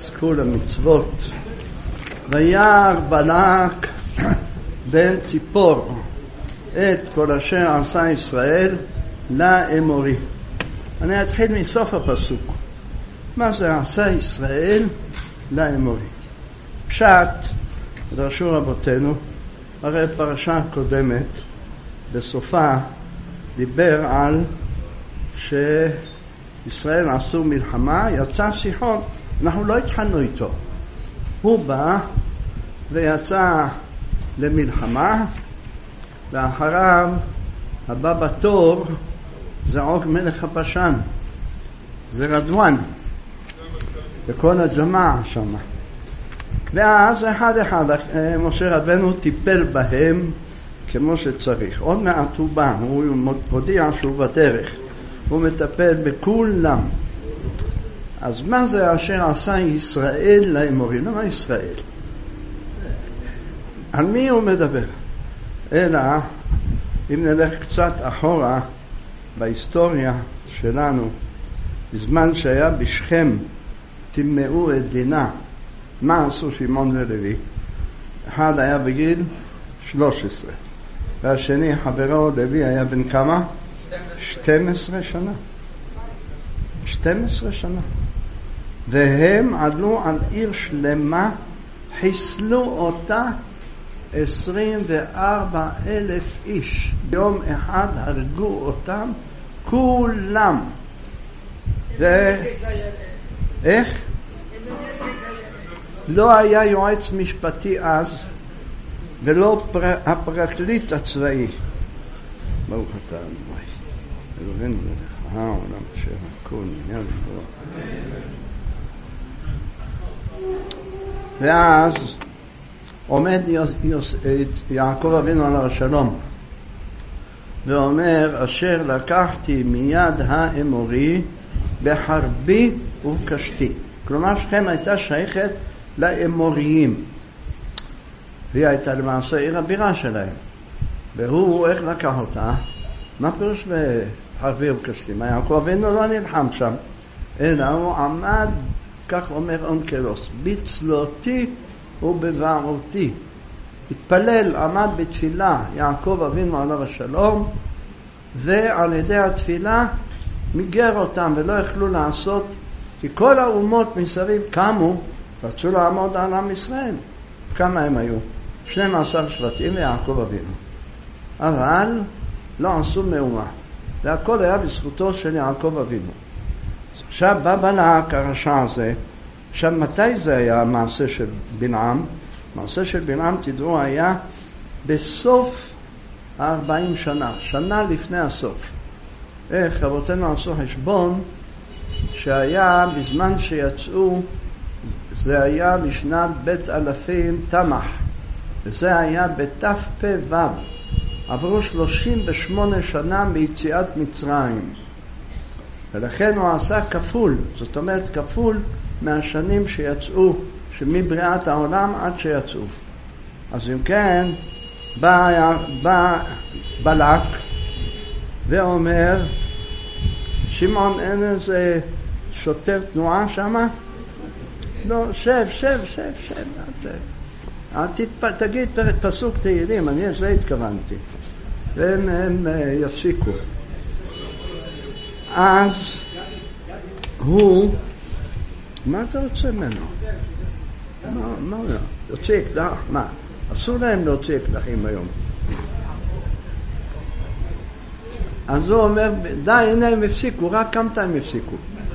יזכו למצוות. וירא בלק בן ציפור את כל אשר עשה ישראל לאמורי. אני אתחיל מסוף הפסוק. מה זה עשה ישראל לאמורי? פשט, דרשו רבותינו, הרי פרשה קודמת בסופה דיבר על שישראל עשו מלחמה, יצא סיחון, אנחנו לא התחלנו איתו. הוא בא ויצא למלחמה, ואחריו הבא בתור זה עוג מלך הבשן, זה רדואן, וכל הג'מעה שם. ואז אחד משה רבנו טיפל בהם כמו שצריך. עוד מעט הוא בא, הוא הודיע שהוא בדרך, הוא מטפל בכולם. אז מה זה אשר עשה ישראל לאמורי? למה ישראל? על מי הוא מדבר? אלא אם נלך קצת אחורה בהיסטוריה שלנו, בזמן שהיה בשכם תמאו את דינה, מה עשו שמעון ולוי? אחד היה בגיל 13, והשני חברו לוי היה בן כמה? 12 שנה. 12 שנה. והם עלו על עיר שלמה, חיסלו אותה 24,000 איש. יום אחד הרגו אותם כולם. איך? לא היה יועץ משפטי אז, ולא הפרקליט הצבאי. ברוך אתה אדוני, אלוהינו מלך העולם אשר הכל נהיה לברוא. ואז עומד יעקב אבינו על הר שלום ואומר, אשר לקחתי מיד האמורי בחרבי ובקשתי. כלומר שכם הייתה שייכת לאמוריים, והיא הייתה למעשה עיר הבירה שלהם. והוא איך לקח אותה? מה פירוש בחרבי ובקשתי? מה יעקב אבינו לא נלחם שם, אלא הוא עמד, כך אומר אונקלוס, בצלותי ובבערותי. התפלל, עמד בתפילה יעקב אבינו עליו השלום, ועל ידי התפילה מיגר אותם ולא יכלו לעשות, כי כל האומות מסביב קמו, רצו לעמוד על עם ישראל. כמה הם היו? 12 שבטים ויעקב אבינו. אבל לא עשו מאומה. והכל היה בזכותו של יעקב אבינו. עכשיו בא בלק הרשע הזה. עכשיו מתי זה היה המעשה של בלעם? מעשה של בלעם, תדעו, היה בסוף 40 שנה. שנה לפני הסוף. איך רבותינו עשו חשבון שהיה בזמן שיצאו, זה היה בשנת בית אלפים תמח, וזה היה בתפ"ו. עברו 38 שנה מיציאת מצרים, ולכן הוא עשה כפול, זאת אומרת כפול מהשנים שיצאו, שמבריאת העולם עד שיצאו. אז אם כן בא בלק ואומר, שמעון, אין איזה שוטר תנועה שמה? לא, שב. תגיד פסוק תהילים, אני זה התכוונתי. והם יפסיקו. אז הוא, מה אתה רוצה ממנו? מה? יוציא אקדח? מה? אסור להם להוציא אקדחים היום. אז הוא אומר, די, הנה הם הפסיקו, רק כמה הם הפסיקו.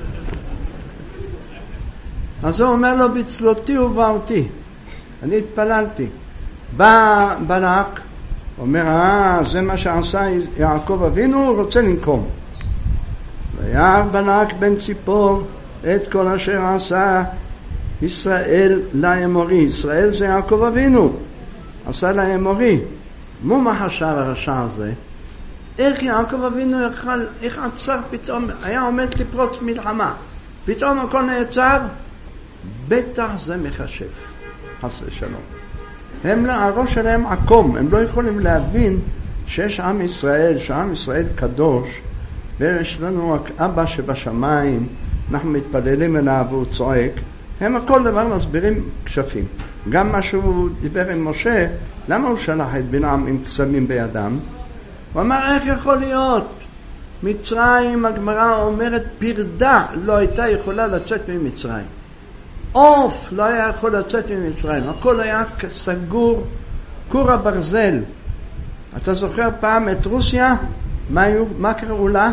אז הוא אומר לו, בצלותי ובערותי. אני התפללתי. בא בלק, אומר, זה מה שעשה יעקב אבינו, הוא רוצה לנקום. וירא בלק בן ציפור את כל אשר עשה ישראל לאמורי. ישראל זה יעקב אבינו, עשה לאמורי. מה חשב הרשע הזה? איך יעקב אבינו יכל, איך עצר פתאום, היה עומד לפרוץ מלחמה, פתאום הכל נעצר? בטח זה מחשב, חס ושלום. הראש שלהם עקום, הם לא יכולים להבין שיש עם ישראל, שעם ישראל קדוש, ויש לנו אבא שבשמיים, אנחנו מתפללים אליו והוא צועק, הם הכל דבר מסבירים כשפים. גם מה שהוא דיבר עם משה, למה הוא שלח את בלעם עם קסמים בידם? הוא אמר, איך יכול להיות? מצרים, הגמרא אומרת, פרדה לא הייתה יכולה לצאת ממצרים. עוף לא היה יכול לצאת ממצרים. הכל היה סגור, כור הברזל. אתה זוכר פעם את רוסיה? מה קראו לה?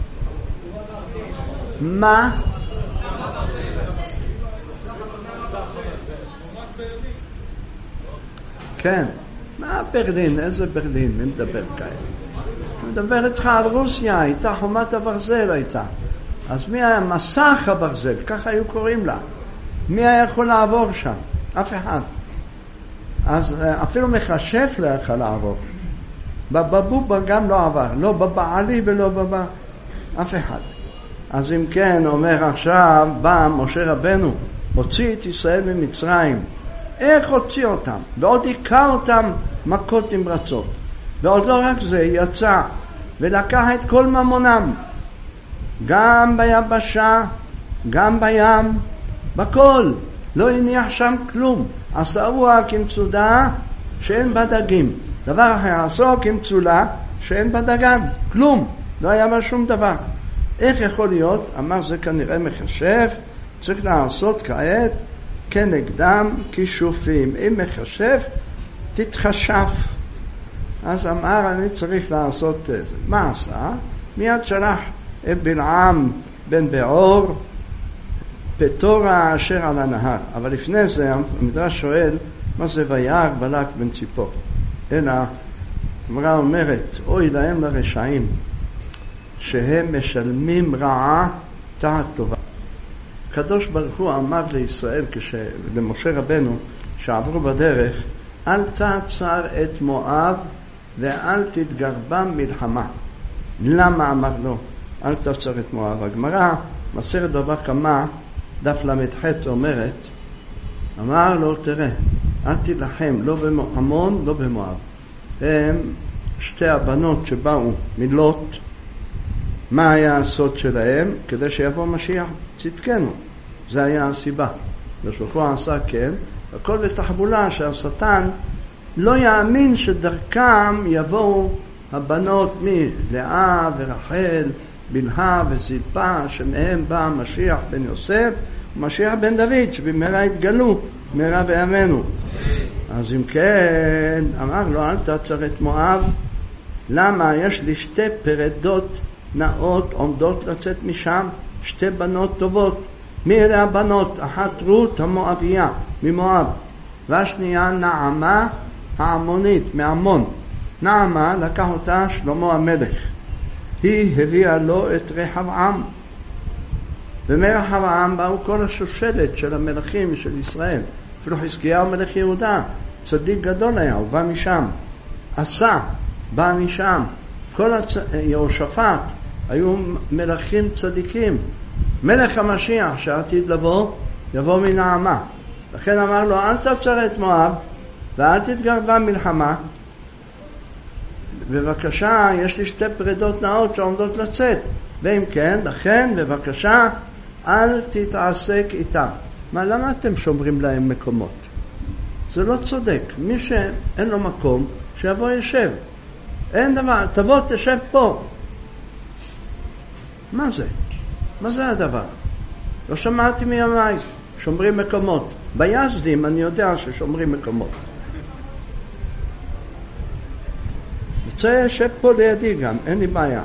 מה? כן. מה ברלין? איזה ברלין? מי מדבר כאלה? מדבר איתך על רוסיה, הייתה חומת הברזל הייתה. אז מי היה מסך הברזל? ככה היו קוראים לה. מי היה יכול לעבור שם? אף אחד. אז אפילו מחשב לא יכול לעבור. בבובה גם לא עבר. לא בבעלי ולא אף אחד. אז אם כן, אומר עכשיו, בא משה רבנו, הוציא את ישראל ממצרים. איך הוציא אותם? ועוד היכה אותם מכות נמרצות. ועוד לא רק זה, יצא ולקח את כל ממונם, גם ביבשה, גם בים, בכל. לא הניח שם כלום. עשאו כמצודה שאין בה דגים. דבר אחר, עשו כמצולה שאין בה דגן. כלום. לא היה בה שום דבר. איך יכול להיות? אמר זה כנראה מחשב, צריך לעשות כעת כנגדם כישופים. אם מחשב, תתחשף. אז אמר אני צריך לעשות זה. מה עשה? מיד שלח את בלעם בן בעור פטורה אשר על הנהר. אבל לפני זה המדרש שואל מה זה וירא בלק בן ציפור. אלא הגמרא אומרת אוי להם לרשעים שהם משלמים רעה תחת טובה. הקדוש ברוך הוא אמר לישראל למשה רבנו שעברו בדרך, אל תעצר את מואב ואל תתגרבם מלחמה. למה אמר לו אל תעצר את מואב? הגמרא מסכת בבא קמא דף למ"ח אומרת, אמר לו תראה, אל תילחם לא בעמון לא במואב. הם שתי הבנות שבאו מלוט. מה היה הסוד שלהם? כדי שיבוא משיח צדקנו. זה היה הסיבה. ושלחו עשה כן, הכל בתחבולה שהשטן לא יאמין שדרכם יבואו הבנות מלאה ורחל, בלהה וזלפה, שמהם בא משיח בן יוסף ומשיח בן דוד, שבמהרה התגלו, מהרה בימינו. אז אם כן, אמר לו אל תעצר את מואב. למה? יש לי שתי פרדות נאות עומדות לצאת משם, שתי בנות טובות. מי אלה הבנות? אחת רות המואביה ממואב, והשנייה נעמה העמונית מעמון. נעמה לקח אותה שלמה המלך, היא הביאה לו את רחבעם, ומרחבעם באו כל השושלת של המלכים של ישראל. אפילו חזקיהו מלך יהודה, צדיק גדול היה, הוא בא משם. עשה בא משם. כל יהושפט היו מלכים צדיקים. מלך המשיח שעתיד לבוא יבוא מנעמה. לכן אמר לו אל תעצר את מואב ואל תתגרבה מלחמה. בבקשה, יש לי שתי פרדות נאות שעומדות לצאת, ואם כן, לכן בבקשה אל תתעסק איתם. מה, למה אתם שומרים להם מקומות? זה לא צודק. מי שאין לו מקום שיבוא ישב. אין דבר, תבוא תשב פה. מה זה? מה זה הדבר? לא שמעתי מימי. שומרים מקומות. ביזדים אני יודע ששומרים מקומות. רוצה ישב פה לידי גם, אין לי בעיה.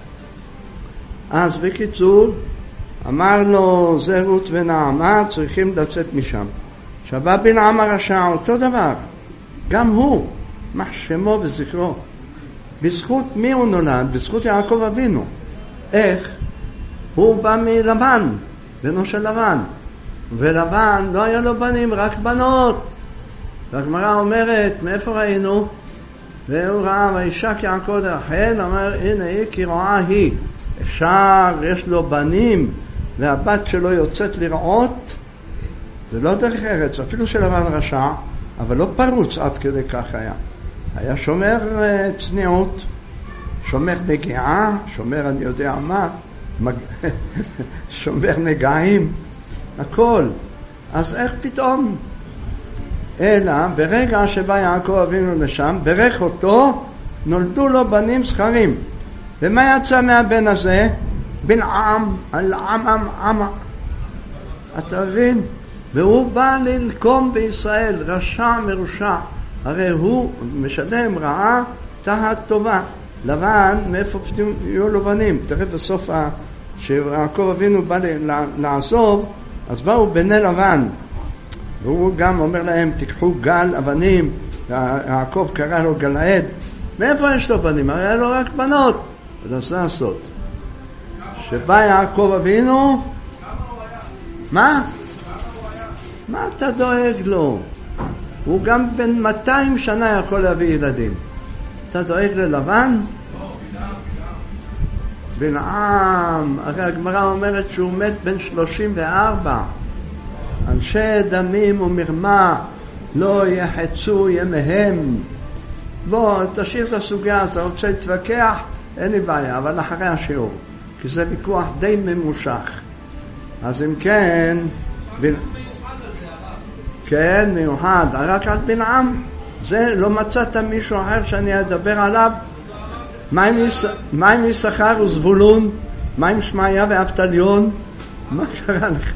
אז בקיצור, אמר לו זה רות ונעמה צריכים לצאת משם. שבא בלעם הרשע אותו דבר. גם הוא, מה שמו וזכרו. בזכות מי הוא נולד? בזכות יעקב אבינו. איך? הוא בא מלבן, בנו של לבן. ולבן לא היה לו בנים, רק בנות. והגמרא אומרת, מאיפה ראינו? והוא ראה וישק יעקב רחל, אומר הנה היא כי רואה היא. אפשר, יש לו בנים והבת שלו יוצאת לראות. זה לא דרך ארץ, אפילו של לבן רשע, אבל לא פרוץ עד כדי כך היה. היה שומר צניעות, שומר נגיעה, שומר אני יודע מה, שומר נגעים, הכל. אז איך פתאום? אלא ברגע שבא יעקב אבינו לשם, ברך אותו, נולדו לו בנים זכרים. ומה יצא מהבן הזה? בלעם, עם. אתה מבין? והוא בא לנקום בישראל, רשע מרושע. הרי הוא משלם רעה תחת טובה. לבן, מאיפה פתאום יהיו לו בנים? תראה בסוף שיעקב אבינו בא לעזוב, אז באו בני לבן. והוא גם אומר להם, תיקחו גל אבנים. יעקב קרא לו גלעד. מאיפה יש לו בנים? הרי היה לו רק בנות. אז זה הסוד. שבא יעקב אבינו, מה? מה אתה דואג לו? הוא גם בן 200 שנה יכול להביא ילדים. אתה דואג ללבן? בלעם. הרי הגמרא אומרת שהוא מת בן 34. אנשי דמים ומרמה לא יחצו ימיהם. בוא, תשאיר את הסוגיה הזאת, רוצה להתווכח, אין לי בעיה, אבל אחרי השיעור. כי זה ויכוח די ממושך. אז אם כן, כן, מיוחד, רק על בלעם. זה לא מצאת מישהו אחר שאני אדבר עליו. מה עם יששכר וזבולון? מה עם שמעיה ואבטליון? מה קרה לך?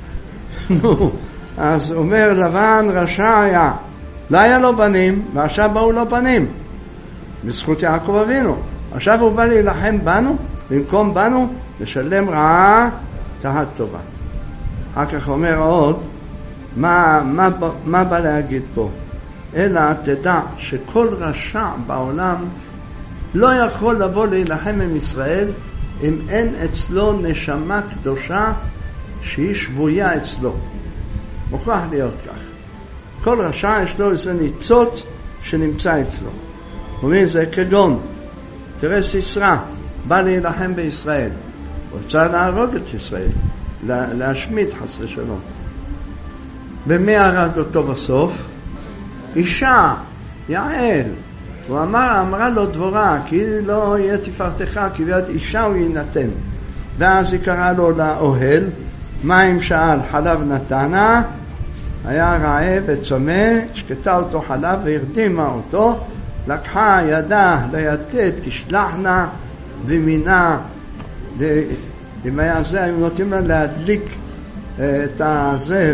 אז אומר לבן רשע היה, לא היה לו בנים, ועכשיו באו לו בנים בזכות יעקב אבינו. עכשיו הוא בא להילחם בנו, במקום בנו לשלם רעה תחת טובה. אחר כך אומר עוד, מה בא להגיד פה? אלא תדע שכל רשע בעולם לא יכול לבוא להילחם עם ישראל אם אין אצלו נשמה קדושה שהיא שבויה אצלו. מוכרח להיות כך. כל רשע יש לו איזה ניצוץ שנמצא אצלו. אומרים זה כגון, תראה סיסרא, בא להילחם בישראל. רוצה להרוג את ישראל, להשמיד חס ושלום. ומי הרג אותו בסוף? אישה, יעל. הוא אמרה לו דבורה, כי לא יהיה תפארתך, כי ביד אישה הוא ינתן. ואז היא קראה לו לאוהל, מים שאל, חלב נתנה, היה רעב וצמא, שקטה אותו חלב והרדימה אותו, לקחה ידה ליתד, תשלחנה, ומינה, אם היה זה, הם נותנים לה להדליק את הזה,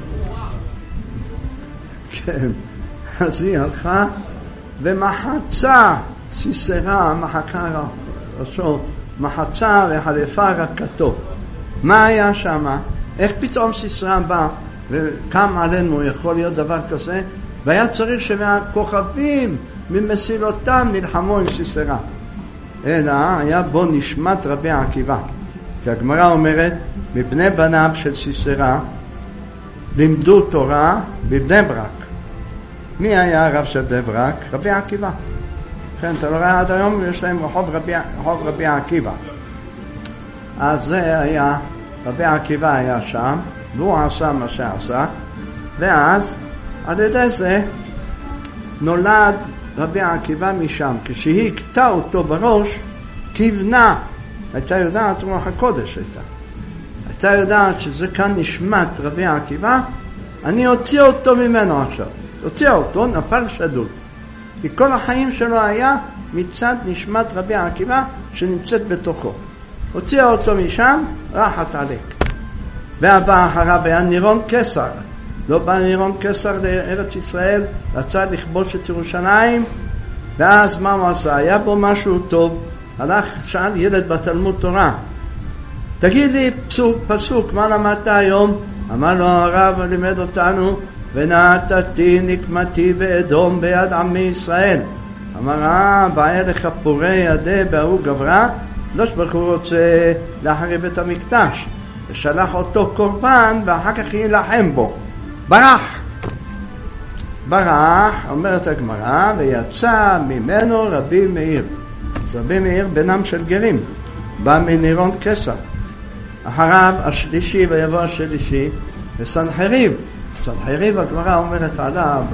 כן, אז היא הלכה, ומחצה, סיסרה, מחקה ראשו, מחצה וחלפה רקתו. מה היה שם? איך פתאום סיסרה בא וקם עלינו, יכול להיות דבר כזה? והיה צריך שמהכוכבים ממסילותם נלחמו עם סיסרה. אלא היה בו נשמת רבי עקיבא. כי הגמרא אומרת, מבני בניו של סיסרה לימדו תורה בבני ברק. מי היה הרב של בני ברק? רבי עקיבא. כן, אתה רואה עד היום יש להם רחוב רבי עקיבא. אז זה היה, רבי עקיבא היה שם, והוא עשה מה שעשה, ואז על ידי זה נולד רבי עקיבא משם. כשהיא הכתה אותו בראש, כיוונה, הייתה יודעת רוח הקודש הייתה יודעת שזה כאן נשמת רבי עקיבא, אני הוציא אותו ממנו עכשיו. הוציא אותו, נפל שדות. כי כל החיים שלו היה מצד נשמת רבי עקיבא שנמצאת בתוכו. הוציא אותו משם, רחת עליק. והבא אחריו היה נירון קיסר. לא בא נירון קיסר לארץ ישראל, רצה לכבוש את ירושלים, ואז מה הוא עשה? היה בו משהו טוב, הלך, שאל ילד בתלמוד תורה, תגיד לי פסוק, מה למדת היום? אמר לו הרב, לימד אותנו, ונתתי נקמתי באדום ביד עמי ישראל. אמר, באה לך פורי ידי בהוא גברה, לא שברוך הוא רוצה להחריב את המקדש, ושלח אותו קורבן ואחר כך ילחם בו. ברח, אומרת הגמרא, ויצא ממנו רבי מאיר. אז רבי מאיר בנם של גרים, בא מנירון קיסר. אחריו השלישי ויבוא השלישי וסנחריב. סנחריב הגמרא אומרת עליו,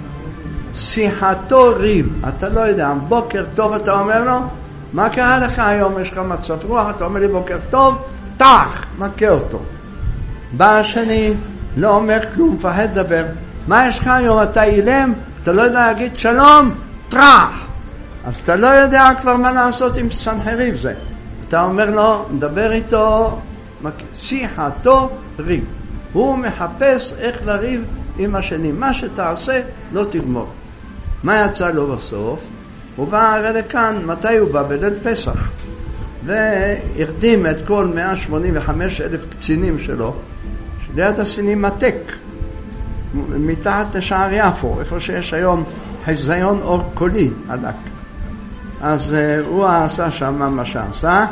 שיחתו ריב. אתה לא יודע, בוקר טוב אתה אומר לו, מה קרה לך היום? יש לך מצב רוח, אתה אומר לי בוקר טוב, תח, מכה אותו. בא השני, לא אומר כלום, מפחד לדבר. מה יש לך היום? אתה אילם? אתה לא יודע להגיד שלום? טרח! אז אתה לא יודע כבר מה לעשות עם סנחריב זה. אתה אומר לו, מדבר איתו, שיחתו ריב. הוא מחפש איך לריב עם השני. מה שתעשה לא תגמור. מה יצא לו בסוף? הוא בא הרי לכאן, מתי הוא בא? בליל פסח. והרדים את כל 185,000 קצינים שלו, שליד הסינמטק, מתחת לשער יפו, איפה שיש היום חיזיון אור קולי עדק. אז הוא עשה שם מה שעשה,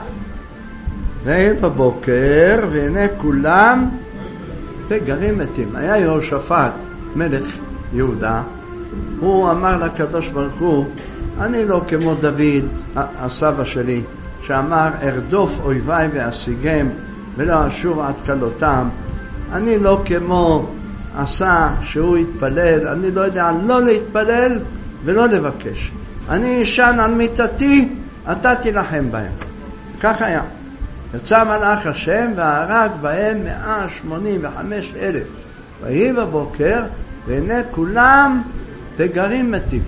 ובבוקר, והנה כולם בגרים מתים. היה יהושפט, מלך יהודה, הוא אמר לקדוש ברוך הוא, אני לא כמו דוד, הסבא שלי, שאמר, ארדוף אויביי ואשיגם, ולא אשוב עד כלותם. אני לא כמו עשה שהוא התפלל, אני לא יודע לא להתפלל ולא לבקש. אני אשן על מיטתי, אתה תילחם בהם. כך היה. יצא מלאך השם והרג בהם 185,000. ויהי בבוקר, והנה כולם בגרים מתים.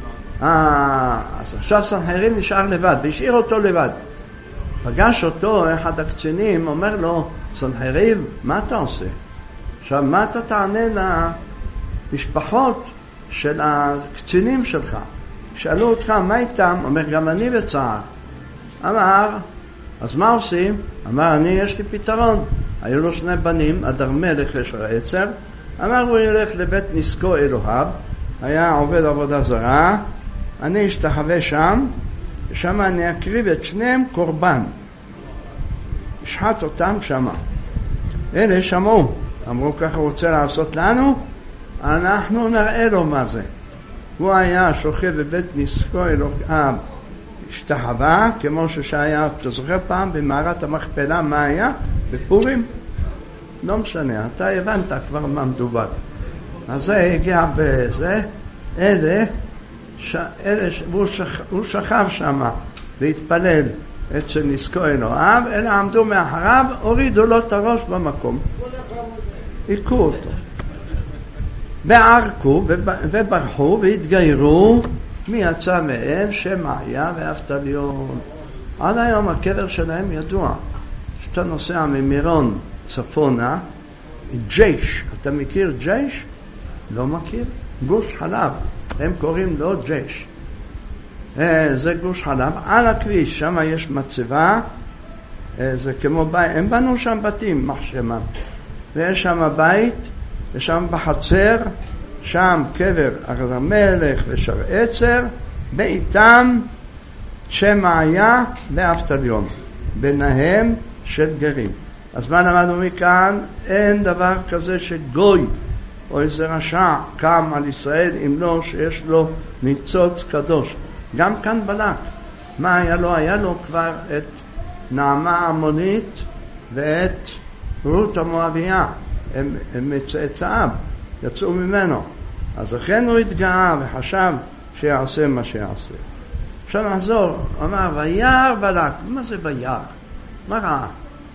אז עכשיו סנחריב נשאר לבד, והשאיר אותו לבד. פגש אותו אחד הקצינים, אומר לו, סנחריב, מה אתה עושה? עכשיו, מה אתה תענה למשפחות של הקצינים שלך? שאלו אותך, מה איתם? אומר, גם אני בצער. אמר, אז מה עושים? אמר, יש לי פתרון. היו לו 2 בנים, אדרמלך ושרעצר. אמר, הוא ילך לבית נסקו אלוהיו, היה עובד עבודה זרה, אני אשתחווה שם, ושם אני אקריב את שניהם קורבן. השחט אותם שם. אלה שמעו, אמרו ככה הוא רוצה לעשות לנו, אנחנו נראה לו מה זה. הוא היה שוכב בבית נסקו אלוהיו, השתחווה, כמו שהיה, אתה זוכר פעם במערת המכפלה מה היה? בפורים? לא משנה, אתה הבנת כבר מה מדובר. אז זה הגיע בזה, הוא שכב שם להתפלל אצל נסקו אלוהיו, אלה עמדו מאחריו, הורידו לו את הראש במקום. עיקו אותו. בערקו וברחו והתגיירו, מי יצא מהם? שמעיה ואבטליון. עד היום הקבר שלהם ידוע. שאתה נוסע ממירון צפונה, ג'יש, אתה מכיר ג'יש? לא מכיר? גוש חלב, הם קוראים לו ג'יש. זה גוש חלב, על הכביש, שם יש מצבה, זה כמו בית, הם בנו שם בתים, מחשמה, ויש שם בית, ושם בחצר, שם קבר אדרמלך ושרעצר, באיתם שמעיה ואבטליון, ביניהם של גרים. אז מה למדנו מכאן? אין דבר כזה שגוי או איזה רשע קם על ישראל אם לא שיש לו ניצוץ קדוש. גם כאן בלק. מה היה לו? היה לו כבר את נעמה המונית ואת רות המואביה. הם מצאצאיו, יצאו ממנו. אז לכן הוא התגאה וחשב שיעשה מה שיעשה. עכשיו נחזור, אמר וירא בלק. מה זה וירא? מה ראה?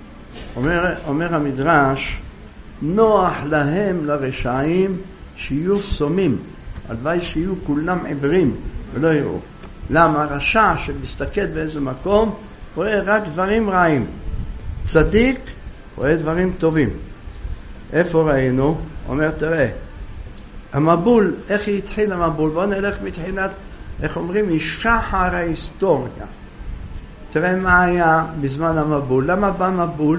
אומר המדרש, נוח להם לרשעים שיהיו סומים, הלוואי שיהיו כולם עיוורים ולא יראו. למה? רשע שמסתכל באיזה מקום רואה רק דברים רעים, צדיק רואה דברים טובים. איפה ראינו? אומר תראה, המבול, איך התחיל המבול? בוא נלך מתחילת, איך אומרים, משחר ההיסטוריה. תראה מה היה בזמן המבול. למה בא מבול?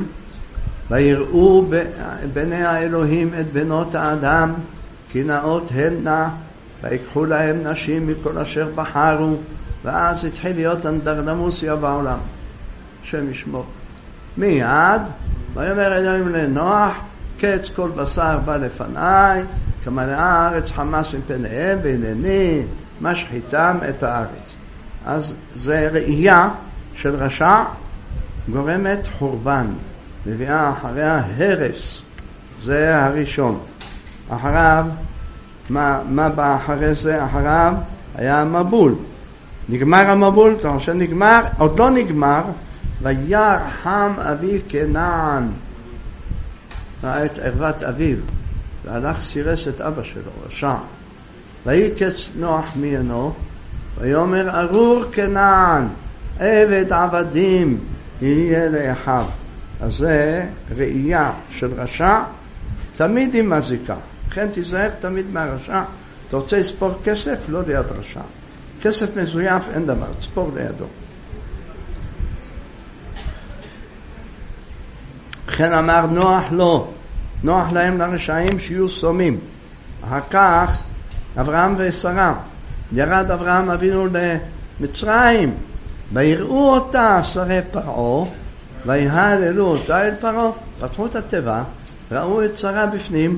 ויראו בני האלוהים את בנות האדם כי נאות הנה, ויקחו להם נשים מכל אשר בחרו, ואז התחיל להיות אנדרלמוסיה בעולם. השם ישמור. מיד ויאמר אלוהים לנוח, קץ כל בשר בא לפניי, כמלא הארץ חמס מפניהם, והנני משחיתם את הארץ. אז זה ראייה של רשע גורמת חורבן, מביאה אחריה הרס. זה הראשון. אחריו, מה בא אחרי זה? אחריו היה המבול. נגמר המבול, אתה חושב נגמר? עוד לא נגמר. וירא חם אבי כנען, ראה את ערוות אביו, והלך סירס את אבא שלו, רשע. ויקץ נוח מעינו, ויאמר ארור כנען, עבד עבדים יהיה לאחיו. אז זה ראייה של רשע, תמיד היא מזיקה. לכן תיזהר תמיד מהרשע. אתה רוצה לספור כסף? לא ליד רשע. כסף מזויף אין דבר, תספור לידו. לכן אמר נוח לא, נוח להם לרשעים שיהיו סומים. אחר כך אברהם ושרה, ירד אברהם אבינו למצרים, ויראו אותה שרי פרעה, ויהללו אותה אל פרעה. פתחו את התיבה, ראו את שרה בפנים,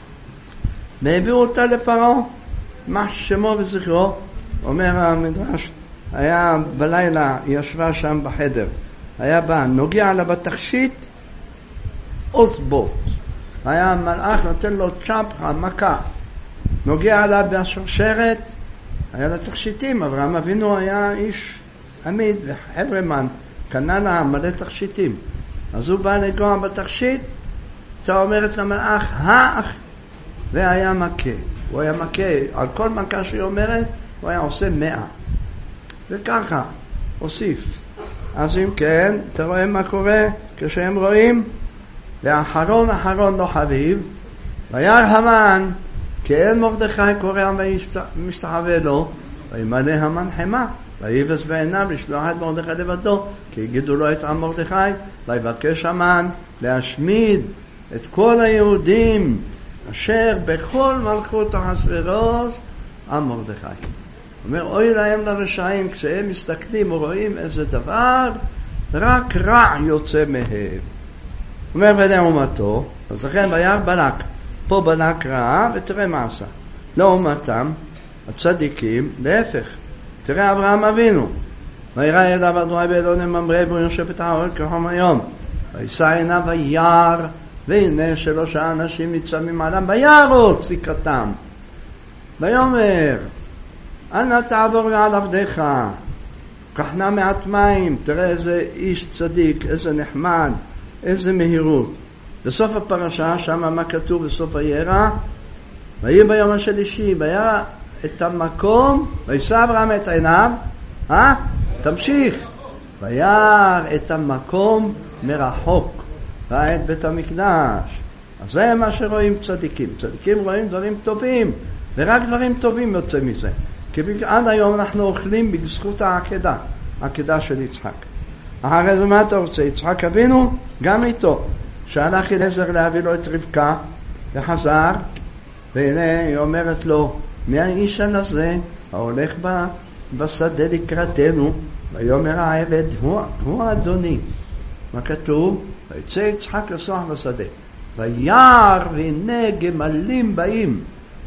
והביאו אותה לפרעה, מה שמו וזכרו. אומר המדרש, היה בלילה, ישבה שם בחדר, היה בא, נוגע לה בתכשיט, אוסבוט. היה מלאך נותן לו צ'פחה, מכה. נוגע לה בשרשרת, היה לה תכשיטים. אברהם אבינו היה איש עמיד וחברמן, קנה לה מלא תכשיטים. אז הוא בא לגוע בתכשיט, אתה אומרת למלאך, האח, והיה מכה. הוא היה מכה, על כל מכה שהיא אומרת, הוא היה עושה 100. וככה, הוסיף. אז אם כן, אתה רואה מה קורה כשהם רואים? לאחרון לא חביב, וירא המן, כי אין מרדכי קורא ומשתחווה לו, וימלא המן חמה, ויבס בעיניו לשלוח את מרדכי לבדו, כי יגידו לו את עם מרדכי, ויבקש המן להשמיד את כל היהודים, אשר בכל מלכות אחשוורוש עם מרדכי. אומר, אוי להם לרשעים, כשהם מסתכלים ורואים איזה דבר, רק רע יוצא מהם. אומר בני אומתו, אז לכן וירא בלק, פה בלק רע, ותראה מה עשה. לעומתם, הצדיקים, להפך, תראה אברהם אבינו, וירא אליו אדוני באלוהים ממרא בו יושב את האוהל כחום היום, וישא עיניו וירא, והנה 3 אנשים מצמים עליהם, וירוץ סיכתם, ויאמר, אנא תעבור על עבדיך, קחנה מעט מים. תראה איזה איש צדיק, איזה נחמד, איזה מהירות. בסוף הפרשה, שם מה כתוב בסוף הירא, ויהי ביום השלישי, וירא את המקום, וישא אברהם את עיניו, תמשיך, וירא את המקום מרחוק, ראה את בית המקדש. אז זה מה שרואים צדיקים. צדיקים רואים דברים טובים, ורק דברים טובים יוצא מזה. כי עד היום אנחנו אוכלים בזכות העקדה, העקדה של יצחק. אחרי זה מה אתה רוצה? יצחק אבינו, גם איתו. שהלך אליעזר להביא לו את רבקה, וחזר, והנה היא אומרת לו, מי האיש הזה ההולך בשדה לקראתנו? ויאמר העבד, הוא אדוני. מה כתוב? ויצא יצחק לשוח בשדה. וירא והנה גמלים באים.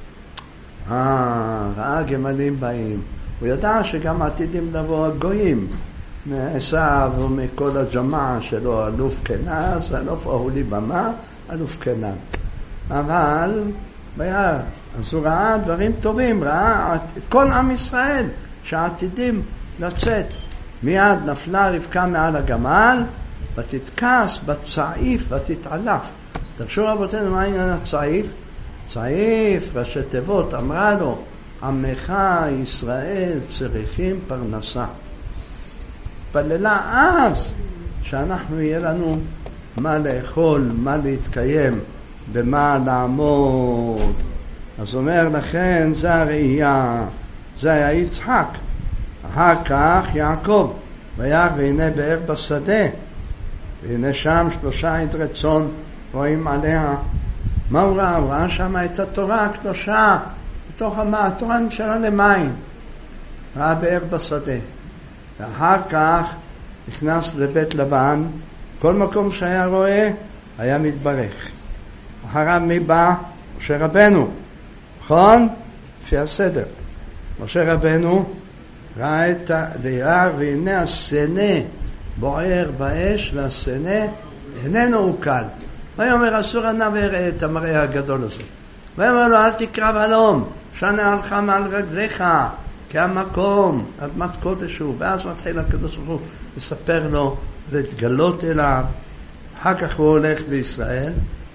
ראה גמלים באים. הוא ידע שגם עתידים לבוא הגויים. מעשיו ומכל הג'מעה שלו, אלוף כנס, אלוף אהולי במה, אלוף כנן. אבל ביער, אז הוא ראה דברים טובים, ראה את כל עם ישראל שעתידים לצאת. מיד נפלה רבקה מעל הגמל, ותתכס בצעיף ותתעלף. תחשוב רבותינו מה העניין הצעיף? צעיף, ראשי תיבות, אמרה לו, עמך ישראל צריכים פרנסה. פללה אז שאנחנו יהיה לנו מה לאכול, מה להתקיים, במה לעמוד. אז אומר לכן זה הראייה, זה היה יצחק. אחר כך יעקב, וירא והנה באר בשדה, והנה שם 3 עדרי צאן רואים עליה. מה הוא ראה? הוא ראה שם את התורה הקדושה, בתוך התורה נמשלה למים. ראה באר בשדה. ואחר כך נכנס לבית לבן, כל מקום שהיה רואה היה מתברך. אחריו מי בא? משה רבנו, נכון? לפי הסדר. משה רבנו ראה את וירא והנה הסנה בוער באש, והסנה איננו עוקל. ויאמר אסור ענה ויראה את המראה הגדול הזה. ויאמר לו אל תקרב הלום, שנה עלך מעל רגליך, כי המקום אדמת קודש הוא. ואז מתחיל הקדוש ברוך הוא לספר לו ולהתגלות אליו. אחר כך הוא הולך לישראל,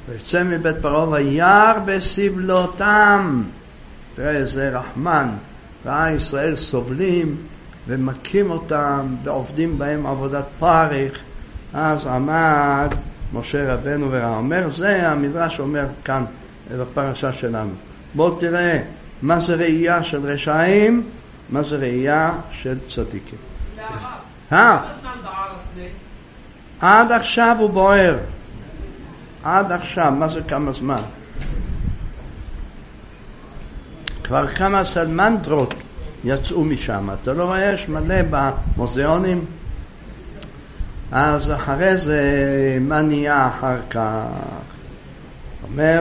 ויצא מבית פרעה וירא בסבלותם. תראה איזה רחמן, ראה ישראל סובלים ומכים אותם ועובדים בהם עבודת פרך. אז עמד משה רבנו וראה, אומר, זה המדרש אומר כאן בפרשה שלנו. בואו תראה מה זה ראייה של רשעים, מה זה ראייה של צדיקים. עד עכשיו הוא בוער, עד עכשיו. מה זה כמה זמן? כבר כמה סלמנדרות יצאו משם. אתה לא רואה, יש מלא במוזיאונים. אז אחרי זה מה נהיה אחר כך? אומר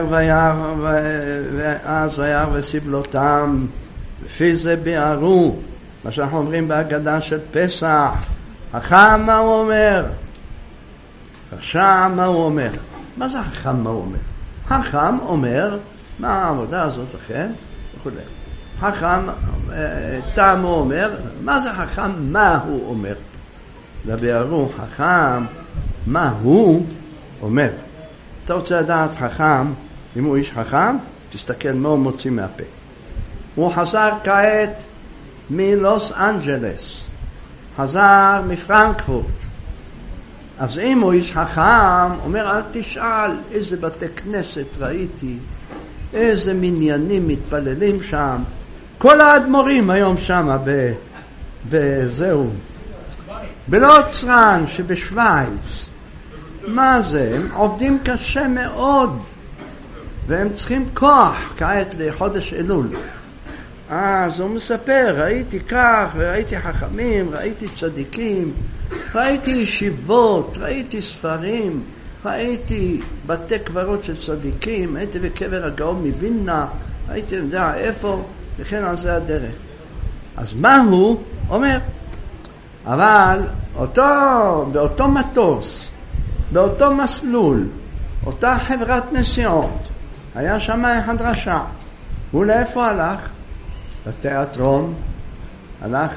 ואז וירא בסבלותם, לפי זה ביארו, מה שאנחנו אומרים בהגדה של פסח. חכם מה הוא אומר? עכשיו מה הוא אומר? מה זה חכם מה הוא אומר? חכם אומר, מה העבודה הזאת לכן? וכו'. חכם, טעם הוא אומר, מה זה חכם מה הוא אומר? לביארו חכם מה הוא אומר. אתה רוצה לדעת חכם, אם הוא איש חכם, תסתכל מה הוא מוציא מהפה. הוא חזר כעת מלוס אנג'לס, חזר מפרנקפורט. אז אם הוא איש חכם, אומר, אל תשאל איזה בתי כנסת ראיתי, איזה מניינים מתפללים שם. כל האדמו"רים היום שם בזהו, בלוצרן שבשוויץ. מה זה? הם עובדים קשה מאוד והם צריכים כוח כעת לחודש אלול. אז הוא מספר, ראיתי כך וראיתי חכמים, ראיתי צדיקים, ראיתי ישיבות, ראיתי ספרים, ראיתי בתי קברות של צדיקים, הייתי בקבר הגאון מווילנה, הייתי יודע איפה, וכן על זה הדרך. אז מה הוא אומר? אבל באותו מטוס, באותו מסלול, אותה חברת נסיעות, היה שם אחד רשע. הוא לאיפה הלך? לתיאטרון, הלך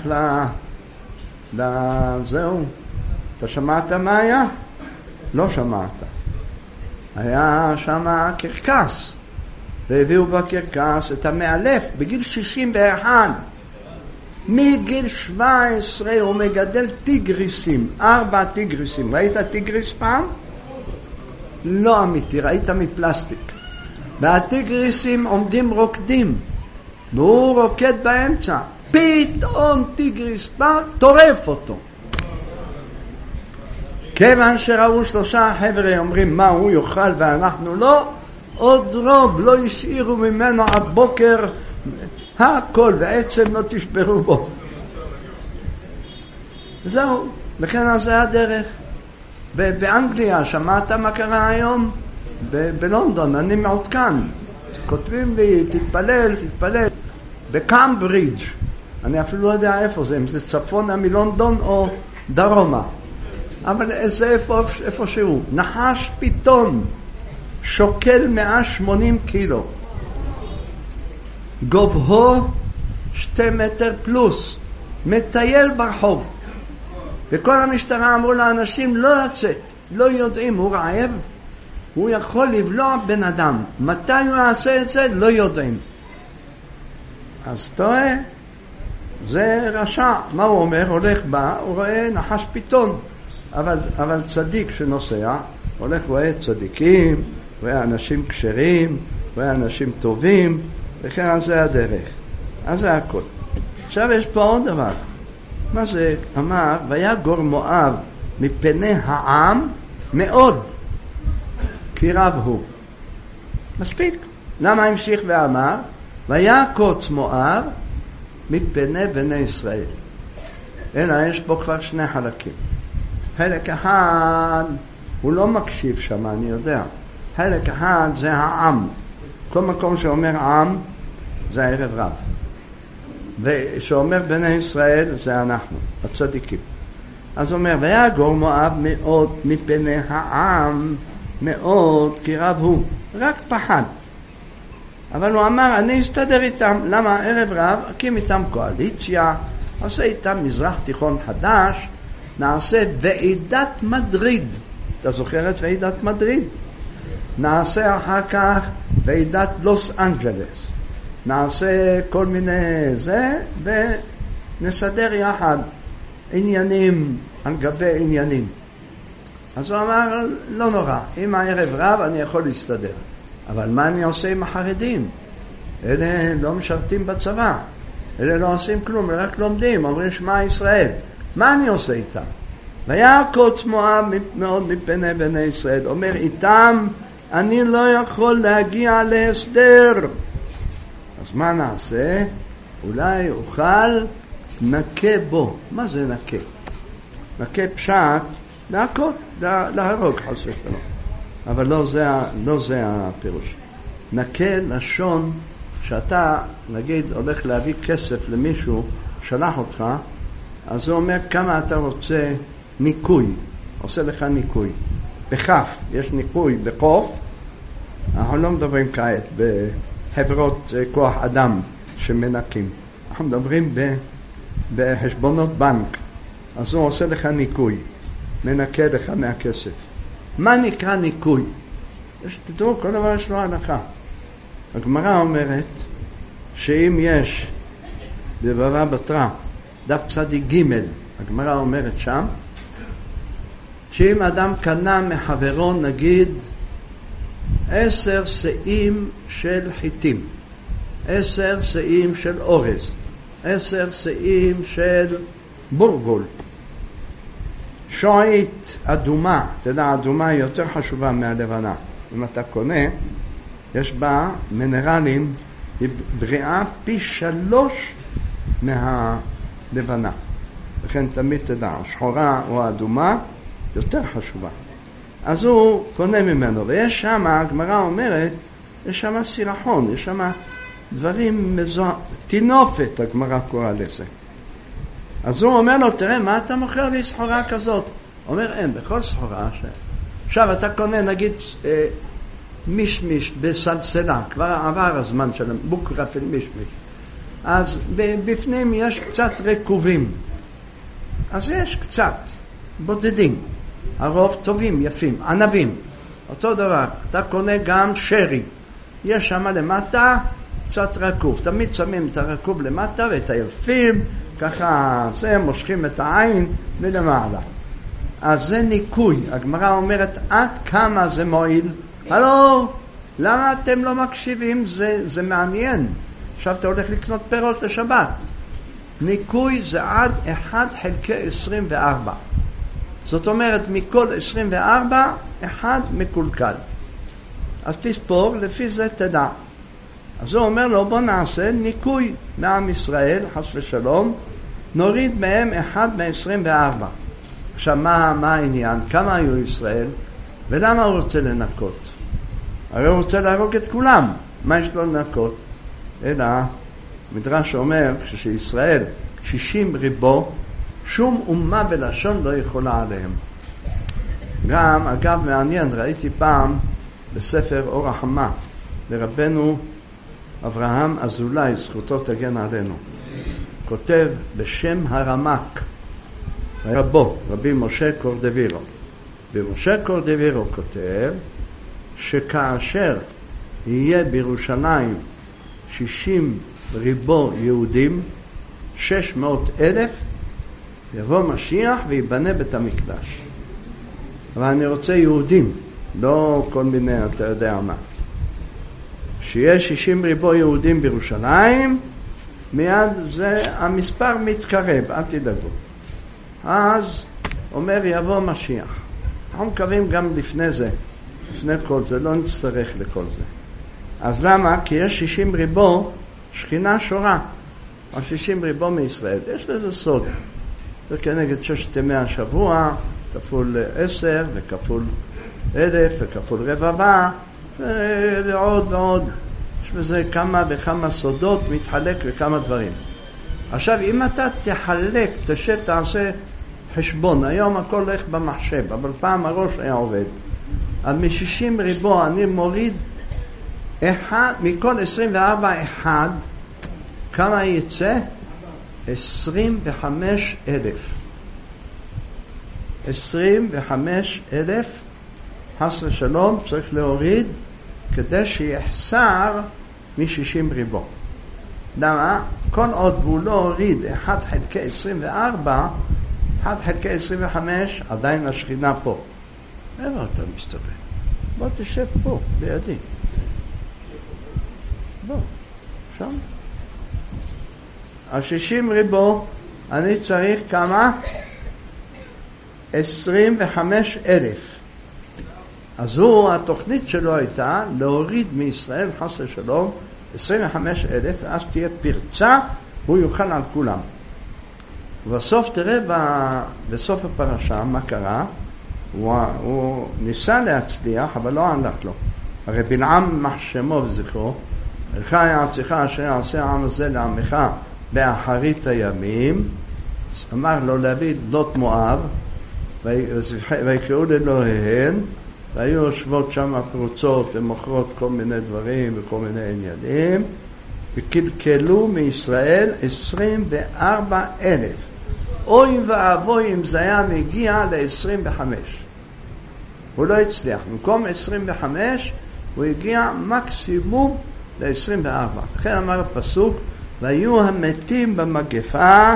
זהו. אתה שמעת מה היה? לא שמעת. היה שם קרקס, והביאו בקרקס את המאלף בגיל 61. מגיל 17 הוא מגדל טיגריסים, 4 טיגריסים. ראית טיגריס פעם? לא אמיתי, ראית מפלסטיק. והטיגריסים עומדים רוקדים, והוא רוקד באמצע. פתאום טיגריס בא, טורף אותו. כיוון שראו 3 חבר'ה אומרים מה הוא יאכל ואנחנו לא, עוד רוב לא השאירו ממנו עד בוקר הכל, ועצם לא תשברו בו. זהו, לכן אז זה הדרך. באנגליה, שמעת מה קרה היום? בלונדון, אני מעודכן. כותבים לי, תתפלל. בקמברידג', אני אפילו לא יודע איפה זה, אם זה צפונה מלונדון או דרומה. אבל זה איפה שהוא. נחש פיתון, שוקל 180 קילו. גובהו 2 מטר פלוס, מטייל ברחוב. וכל המשטרה אמרו לאנשים לא לצאת, לא יודעים, הוא רעב, הוא יכול לבלוע בן אדם. מתי הוא יעשה את זה? לא יודעים. אז טועה, זה רשע. מה הוא אומר? הולך בה, הוא רואה נחש פיתון. אבל צדיק שנוסע, הולך רואה צדיקים, רואה אנשים כשרים, רואה אנשים טובים, וכן על זה הדרך. אז זה הכל. עכשיו יש פה עוד דבר. מה זה? אמר, ויגור מואב מפני העם מאוד, כי רב הוא. מספיק. למה המשיך ואמר? ויקוץ מואב מפני בני ישראל. אלא יש פה כבר 2 חלקים. חלק אחד, הוא לא מקשיב שם, אני יודע. חלק אחד זה העם. כל מקום שאומר עם, זה הערב רב. ושאומר בני ישראל, זה אנחנו, הצדיקים. אז אומר, ויגור מואב מאוד מפני העם, מאוד, כי רב הוא. רק פחד. אבל הוא אמר, אני אסתדר איתם. למה? ערב רב, אקים איתם קואליציה, עושה איתם מזרח תיכון חדש, נעשה ועידת מדריד. אתה זוכר את ועידת מדריד? נעשה אחר כך ועידת לוס אנג'לס, נעשה כל מיני זה, ונסדר יחד עניינים על גבי עניינים. אז הוא אמר, לא נורא, אם הערב רב אני יכול להסתדר, אבל מה אני עושה עם החרדים? אלה לא משרתים בצבא, אלה לא עושים כלום, רק לומדים, אומרים שמע ישראל, מה אני עושה איתם? ויקוץ מואב מאוד מפני בני ישראל, אומר איתם אני לא יכול להגיע להסדר. אז מה נעשה? אולי אוכל נקה בו. מה זה נקה? נקה פשט, להכות, להרוג חס ושלום. אבל לא זה הפירוש. נקה לשון שאתה נגיד הולך להביא כסף למישהו, שלח אותך, אז הוא אומר כמה אתה רוצה ניקוי, עושה לך ניקוי. בכף, יש ניקוי בקוף, אנחנו לא מדברים כעת בחברות כוח אדם שמנקים, אנחנו מדברים בחשבונות בנק. אז הוא עושה לך ניקוי, מנקה לך מהכסף. מה נקרא ניקוי? תדעו, כל דבר יש לו הנחה. הגמרא אומרת שאם יש בבבא בתרא דף צדיק ג', הגמרא אומרת שם שאם אדם קנה מחברו נגיד 10 שאים של חיטים, 10 שאים של אורז, 10 שאים של בורגול, שועית אדומה, תדע אדומה היא יותר חשובה מהלבנה, אם אתה קונה יש בה מינרלים, היא בריאה פי 3 מהלבנה, לכן תמיד תדע שחורה או אדומה יותר חשובה. אז הוא קונה ממנו, ויש שם, הגמרא אומרת, יש שם סירחון, יש שם דברים תינופת, הגמרא קורא לזה. אז הוא אומר לו, תראה, מה אתה מוכר לי סחורה כזאת? אומר, אין, בכל סחורה עכשיו אתה קונה, נגיד, מישמיש בסלסלה, כבר עבר הזמן שלהם, בוקרה של מישמיש. אז בפנים יש קצת רקובים. אז יש קצת, בודדים. הרוב טובים, יפים, ענבים. אותו דבר, אתה קונה גם שרי. יש שם למטה קצת רקוב. תמיד שמים את הרקוב למטה ואת היפים, ככה זה מושכים את העין מלמעלה. אז זה ניקוי. הגמרא אומרת, עד כמה זה מועיל? הלו, למה אתם לא מקשיבים? זה מעניין. עכשיו אתה הולך לקנות פירות לשבת. ניקוי זה עד 1/24. זאת אומרת, מכל 24, 1 מקולקל. אז תספור, לפי זה תדע. אז הוא אומר לו, בוא נעשה ניקוי מעם ישראל, חס ושלום, נוריד מהם 1/24. עכשיו, מה העניין? כמה היו ישראל? ולמה הוא רוצה לנקות? הרי הוא רוצה להרוג את כולם. מה יש לו לנקות? אלא, מדרש אומר, כשישראל 60 ריבו, שום אומה ולשון לא יכולה עליהם. גם, אגב, מעניין, ראיתי פעם בספר אור החמה, לרבנו אברהם אזולאי, זכותו תגן עלינו. כותב בשם הרמק, רבי משה קורדווירו. במשה קורדווירו כותב שכאשר יהיה בירושלים 60 ריבו יהודים, 600,000, יבוא משיח ויבנה בית המקדש. אבל אני רוצה יהודים, לא כל מיני, אתה יודע מה. שיש 60 ריבו יהודים בירושלים, מיד זה המספר מתקרב, אל תדאגו. אז אומר יבוא משיח. אנחנו מקווים גם לפני זה, לפני כל זה, לא נצטרך לכל זה. אז למה? כי יש 60 ריבו שכינה שורה, או 60 ריבו מישראל. יש לזה סוד. זה כנגד 6 ימי השבוע, כפול 10 וכפול 1,000 וכפול רבבה, ועוד ועוד. יש בזה כמה וכמה סודות, מתחלק לכמה דברים. עכשיו, אם אתה תחלק, תשב, תעשה חשבון. היום הכל הולך במחשב, אבל פעם הראש היה עובד. אז מ-60 ריבו אני מוריד מכל 24 אחד, כמה יצא? 25,000. 25,000 חס ושלום צריך להוריד כדי שיחסר מ-60 ריבו. למה? כל עוד הוא לא הוריד 1 חלקי 24, 1 חלקי 25, עדיין השכינה פה. איפה אתה מסתובב? בוא תשב פה, בידי. בוא, שם. 60 ריבו, אני צריך כמה? 25,000. אז התוכנית שלו הייתה להוריד מישראל חס ושלום 25,000, ואז תהיה פרצה, הוא יוכל על כולם. ובסוף תראה בסוף הפרשה מה קרה. הוא ניסה להצליח, אבל לא הלך לו. הרי בלעם מחשמו וזכרו, לך יעצך אשר יעשה העם הזה לעמך באחרית הימים, אמר לו להביא בנות מואב, ויקראו לאלוהיהן, והיו יושבות שם פרוצות ומוכרות כל מיני דברים וכל מיני עניינים, וקלקלו מישראל 24,000. אוי ואבוי אם זה היה מגיע ל-25. הוא לא הצליח. במקום 25 הוא הגיע מקסימום ל-24. לכן אמר הפסוק, והיו המתים במגפה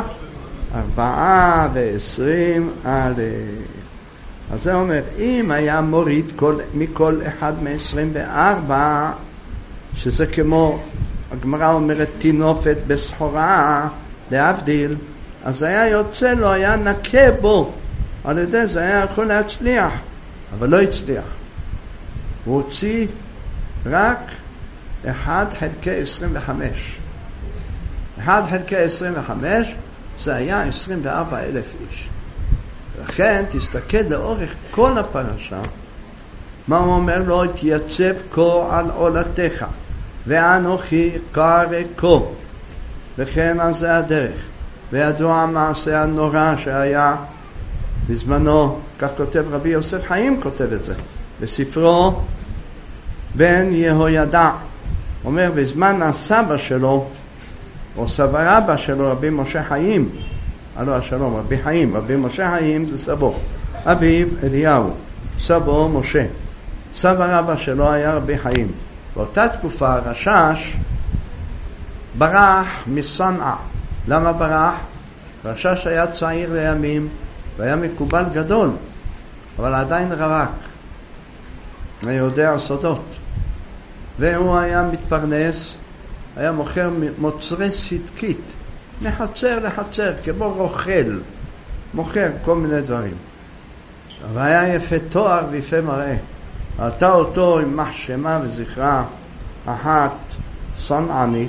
24,000. אז זה אומר, אם היה מוריד מכל אחד מ-24, שזה כמו, הגמרא אומרת, תינופת בסחורה, להבדיל, אז היה יוצא לו, היה נקה בו. על ידי זה היה יכול להצליח, אבל לא הצליח. הוא הוציא רק 1 חלקי 25. 1 חלקי 25 זה היה 24,000 איש. לכן תסתכל לאורך כל הפרשה, מה הוא אומר לו? תייצב כה על עולתך, ואנוכי קרקו. וכן על זה הדרך. וידוע המעשה הנורא שהיה בזמנו, כך כותב רבי יוסף חיים, כותב את זה בספרו בן יהוידע. אומר, בזמן הסבא שלו, או סבא רבא שלו, רבי משה חיים, עליו השלום, רבי חיים, רבי משה חיים זה סבו, אביו אליהו, סבו משה. סבא רבא שלו היה רבי חיים. באותה תקופה רשש ברח מסנעה. למה ברח? רשש היה צעיר לימים והיה מקובל גדול, אבל עדיין רווק, יודע סודות, והוא היה מתפרנס, היה מוכר מוצרי סדקית מחצר לחצר, כמו רוכל, מוכר כל מיני דברים, אבל היה יפה תואר ויפה מראה. עלתה אותו עם מחשמה וזכרה אחת סנענית,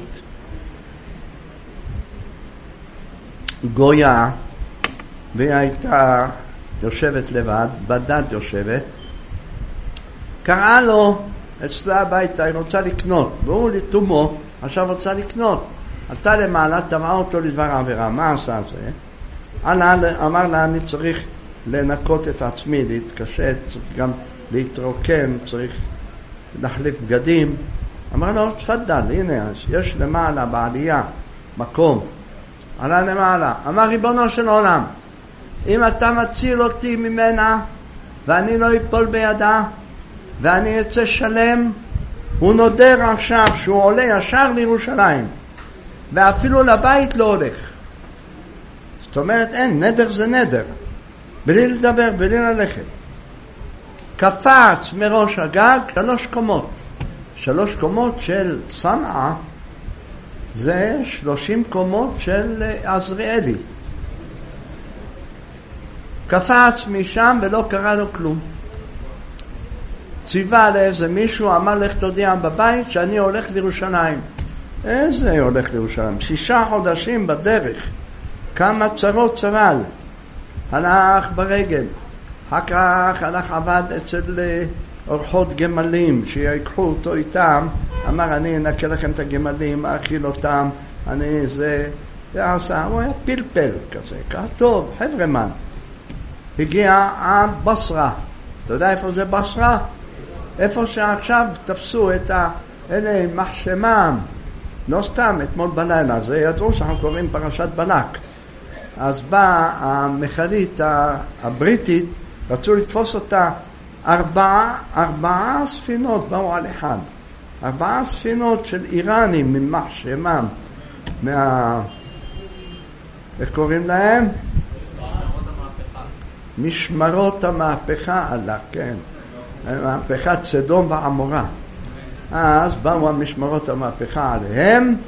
גויה, והיא הייתה יושבת לבד, בדד יושבת, קראה לו אצלה הביתה, היא רוצה לקנות, והוא לתומו עכשיו רוצה לקנות. עלתה למעלה, תבעה אותו לדבר עבירה. מה עשה זה? אמר לה, אני צריך לנקות את עצמי, להתקשט, גם להתרוקן, צריך להחליף בגדים. אמר לו, תפדל, הנה, יש למעלה בעלייה מקום. עלה למעלה, אמר, ריבונו של עולם, אם אתה מציל אותי ממנה ואני לא אפול בידה ואני אצא שלם, הוא נודר עכשיו שהוא עולה ישר לירושלים ואפילו לבית לא הולך. זאת אומרת, אין, נדר זה נדר, בלי לדבר, בלי ללכת. קפץ מראש הגג 3 קומות. 3 קומות של סנעה זה 30 קומות של עזריאלי. קפץ משם ולא קרה לו כלום. ציווה לאיזה מישהו, אמר לך תודיע בבית שאני הולך לירושלים. איזה הולך לירושלים? 6 חודשים בדרך, כמה צרות צרל, הלך ברגל, אחר כך הלך עבד אצל אורחות גמלים שיקחו אותו איתם, אמר אני אנקה לכם את הגמלים, אכיל אותם, אני זה, ועשה, הוא היה פלפל כזה, טוב, חברמן. הגיע עד בסרה. אתה יודע איפה זה בסרה? איפה שעכשיו תפסו את אלה מחשמם, לא סתם אתמול בלילה, זה ידעו שאנחנו קוראים פרשת בלק. אז באה המחלית הבריטית, רצו לתפוס אותה ארבעה ספינות באו על אחד. 4 ספינות של איראנים ממח שמם, איך קוראים להם? משמרות המהפכה עלה, כן. מהפכת סדום ועמורה. אז באו המשמרות המהפכה עליהם,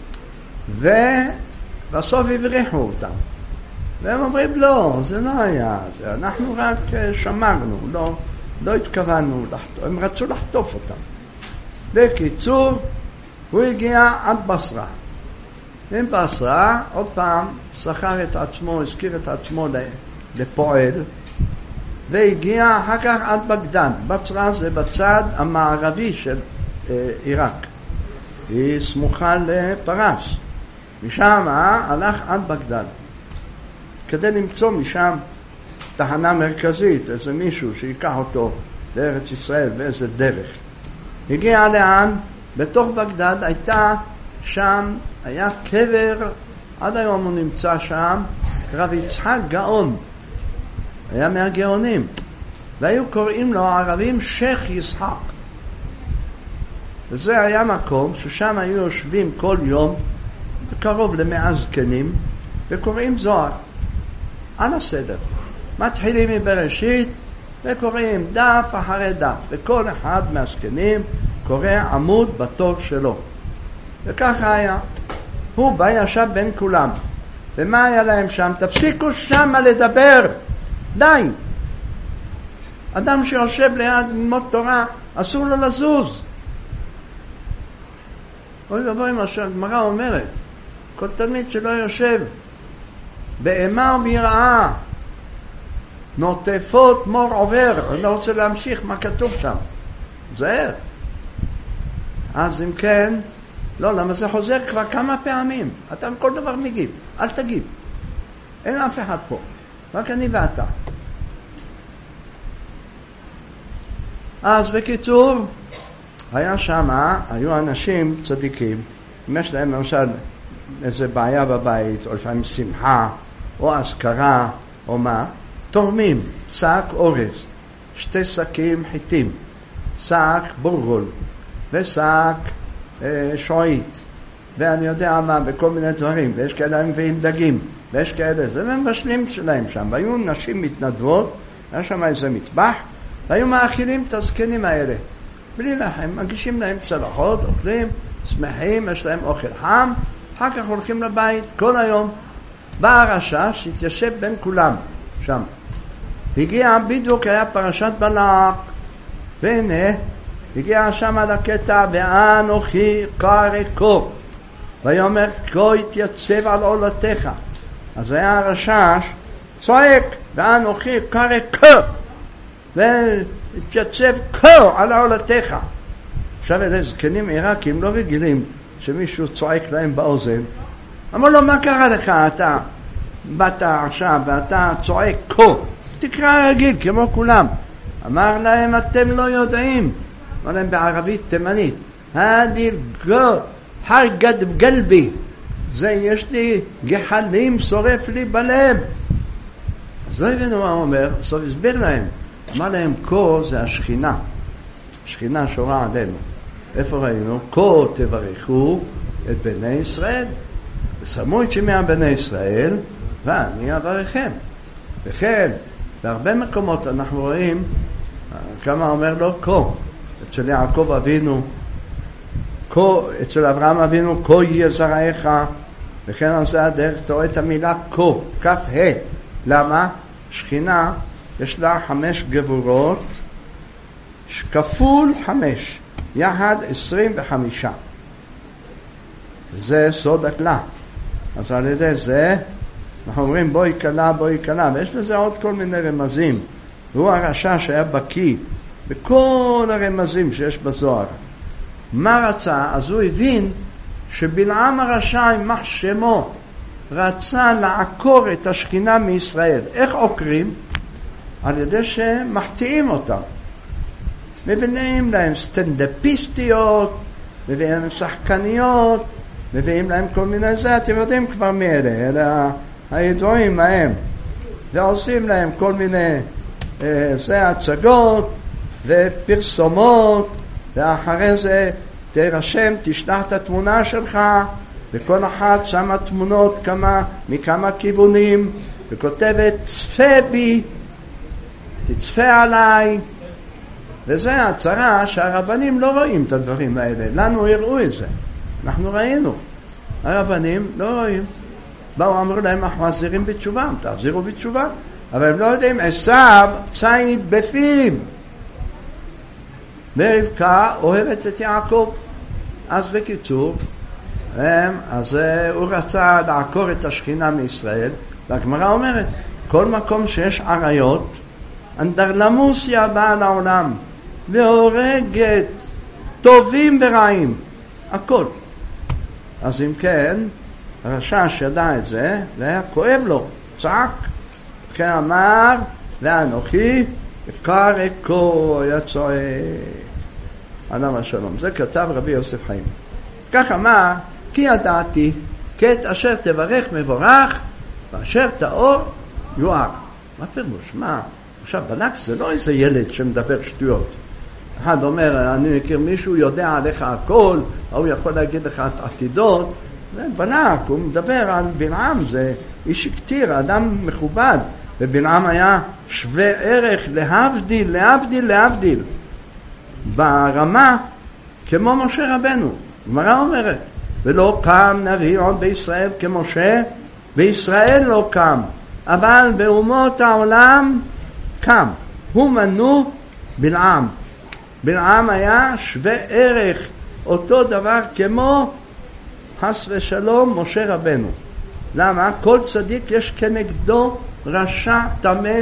ובסוף הבריחו אותם. והם אומרים, לא, זה לא היה, אנחנו רק שמרנו, לא התכוונו לחטוף, הם רצו לחטוף אותם. בקיצור, הוא הגיע עד בסרה. עם בסרה, עוד פעם, שכר את עצמו, הזכיר את עצמו לפועל, והגיע אחר כך עד בגדד. בסרה זה בצד המערבי של עיראק. היא סמוכה לפרס. משם הלך עד בגדד. כדי למצוא משם תחנה מרכזית, איזה מישהו שיקח אותו לארץ ישראל באיזה דרך. הגיע לאן? בתוך בגדד היה קבר, עד היום הוא נמצא שם, רב יצחק גאון. היה מהגאונים. והיו קוראים לו הערבים שייך יצחק. וזה היה מקום ששם היו יושבים כל יום, קרוב ל100 זקנים, וקוראים זוהר. על הסדר. מתחילים מבראשית, וקוראים דף אחרי דף. וכל אחד מהזקנים קורא עמוד בתור שלו. וככה היה. הוא בא ישב בין כולם. ומה היה להם שם? תפסיקו שם לדבר. די. אדם שיושב ליד ללמוד תורה, אסור לו לזוז. אוי ואבוי מה שהגמרא אומרת. כל תלמיד שלא יושב באימה וביראה, נוטפות מור עובר. אני לא רוצה להמשיך מה כתוב שם. זהר. אז אם כן, לא, למה זה חוזר כבר כמה פעמים? אתה כל דבר מגיב, אל תגיב. אין אף אחד פה, רק אני ואתה. אז בקיצור, היה שמה, היו אנשים צדיקים, אם יש להם למשל איזה בעיה בבית, או לפעמים שמחה, או אזכרה, או מה, תורמים, שק אורז, 2 שקים חיטים, שק בורגול, ושק שועית, ואני יודע מה, וכל מיני דברים, ויש כאלה מביאים דגים, ויש כאלה, זה מבשלים שלהם שם, והיו נשים מתנדבות, היה שם איזה מטבח, והיו מאכילים את הזקנים האלה, בלי לחם, מגישים להם צלחות, אוכלים, שמחים, יש להם אוכל חם, אחר כך הולכים לבית, כל היום, בא הרשע שהתיישב בין כולם, שם. הגיע בדיוק, היה פרשת בלק, והנה, הגיע שם על הקטע, ואנוכי קרקו, ויאמר כה התייצב על עולתך. אז היה הרשש צועק, ואנוכי קרקו, והתייצב כה על עולתך. עכשיו אלה זקנים עיראקים לא רגילים שמישהו צועק להם באוזן. אמר לו, מה קרה לך? אתה באת עכשיו ואתה צועק כה, תקרא רגיל כמו כולם. אמר להם, אתם לא יודעים. אמר להם בערבית תימנית, הדיל גו הרגד בגלבי, זה יש לי גחלים, שורף לי בלב. אז לא הבינו מה הוא אומר, סוף הסביר להם. אמר להם, כה זה השכינה, השכינה שורה עלינו. איפה ראינו? כה תברכו את בני ישראל, ושמו את שמי בני ישראל, ואני אברכם. וכן, בהרבה מקומות אנחנו רואים, כמה אומר לו, כה. אצל יעקב אבינו, אצל אברהם אבינו, כה יהיה זרעך, וכן על זה הדרך, תראה את המילה כה, כף ה'. למה? שכינה, יש לה 5 גבורות, כפול 5, יחד 25. זה סוד הכלה. אז על ידי זה, אנחנו אומרים בואי כלה, בואי כלה, ויש לזה עוד כל מיני רמזים. והוא הרשע שהיה בקיא בכל הרמזים שיש בזוהר. מה רצה? אז הוא הבין שבלעם הרשע עם שמו רצה לעקור את השכינה מישראל. איך עוקרים? על ידי שמחטיאים אותם. מביאים להם סטנדאפיסטיות, מביאים להם שחקניות, מביאים להם כל מיני זה, אתם יודעים כבר מי אלה הידועים מהם. ועושים להם כל מיני הצגות, ופרסומות, ואחרי זה תרשם, תשלח את התמונה שלך, וכל אחת שמה תמונות מכמה כיוונים, וכותבת צפה בי, תצפה עליי, וזה הצרה שהרבנים לא רואים את הדברים האלה. לנו הראו את זה, אנחנו ראינו, הרבנים לא רואים. באו אמרו להם, אנחנו מחזירים בתשובה, תחזירו בתשובה, אבל הם לא יודעים, עשיו ציד בפיו, ורבקה אוהבת את יעקב. אז בקיצור, אז הוא רצה לעקור את השכינה מישראל, והגמרא אומרת, כל מקום שיש עריות, אנדרלמוסיה באה לעולם, והורגת טובים ורעים, הכל. אז אם כן, הרשע שידע את זה, והיה כואב לו, צעק, כן אמר, ואנוכי, קרקו, היה צועק, עליו השלום. זה כתב רבי יוסף חיים. כך אמר, כי ידעתי, כת אשר תברך מבורך, ואשר תאור יואר. מה פירוש? מה? עכשיו, בלק זה לא איזה ילד שמדבר שטויות. אחד אומר, אני מכיר מישהו, יודע עליך הכל, הוא יכול להגיד לך את עתידות. בלק, הוא מדבר על בלעם, זה איש כתיר, אדם מכובד. ובלעם היה שווה ערך להבדיל, להבדיל. ברמה, כמו משה רבנו. גמרא אומרת, ולא קם נביא עוד בישראל כמשה, בישראל לא קם, אבל באומות העולם קם. הוא מנו בלעם. בלעם היה שווה ערך, אותו דבר כמו חס ושלום משה רבנו. למה? כל צדיק יש כנגדו רשע תמה,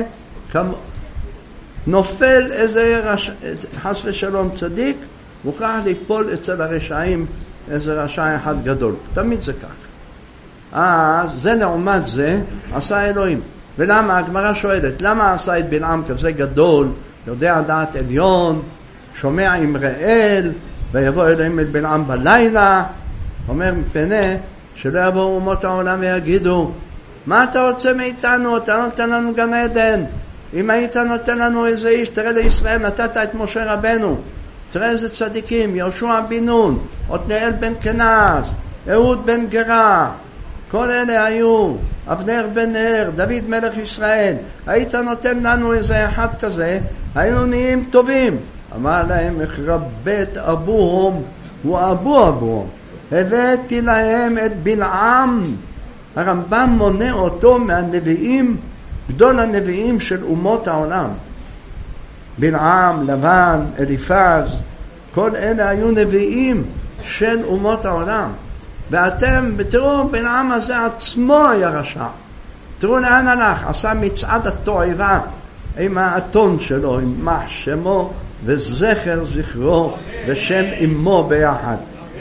נופל איזה חס ושלום צדיק, מוכרח ליפול אצל הרשעים איזה רשע אחד גדול. תמיד זה כך. אז זה לעומת זה עשה אלוהים. ולמה? הגמרא שואלת, למה עשה את בלעם כזה גדול, יודע דעת עליון, שומע עם ראל, ויבוא אלוהים את בלעם בלילה, אומר מפני שלא יבואו אומות העולם ויגידו, מה אתה רוצה מאיתנו? אתה נותן לנו גן עדן. אם היית נותן לנו איזה איש, תראה לישראל, נתת את משה רבנו. תראה איזה צדיקים, יהושע בן נון, עתניאל בן כנז, אהוד בן גרה, כל אלה היו, אבנר בן נר, דוד מלך ישראל. היית נותן לנו איזה אחד כזה, היינו נהיים טובים. אמר להם, החרבת אבוהם, הוא אבוהם. הבאתי להם את בלעם. הרמב"ם מונה אותו מהנביאים, גדול הנביאים של אומות העולם. בלעם, לבן, אליפז, כל אלה היו נביאים של אומות העולם. ואתם, תראו, בלעם הזה עצמו היה רשע. תראו לאן הלך, עשה מצעד התועבה עם האתון שלו, עם מה שמו וזכר זכרו ושם אמו ביחד.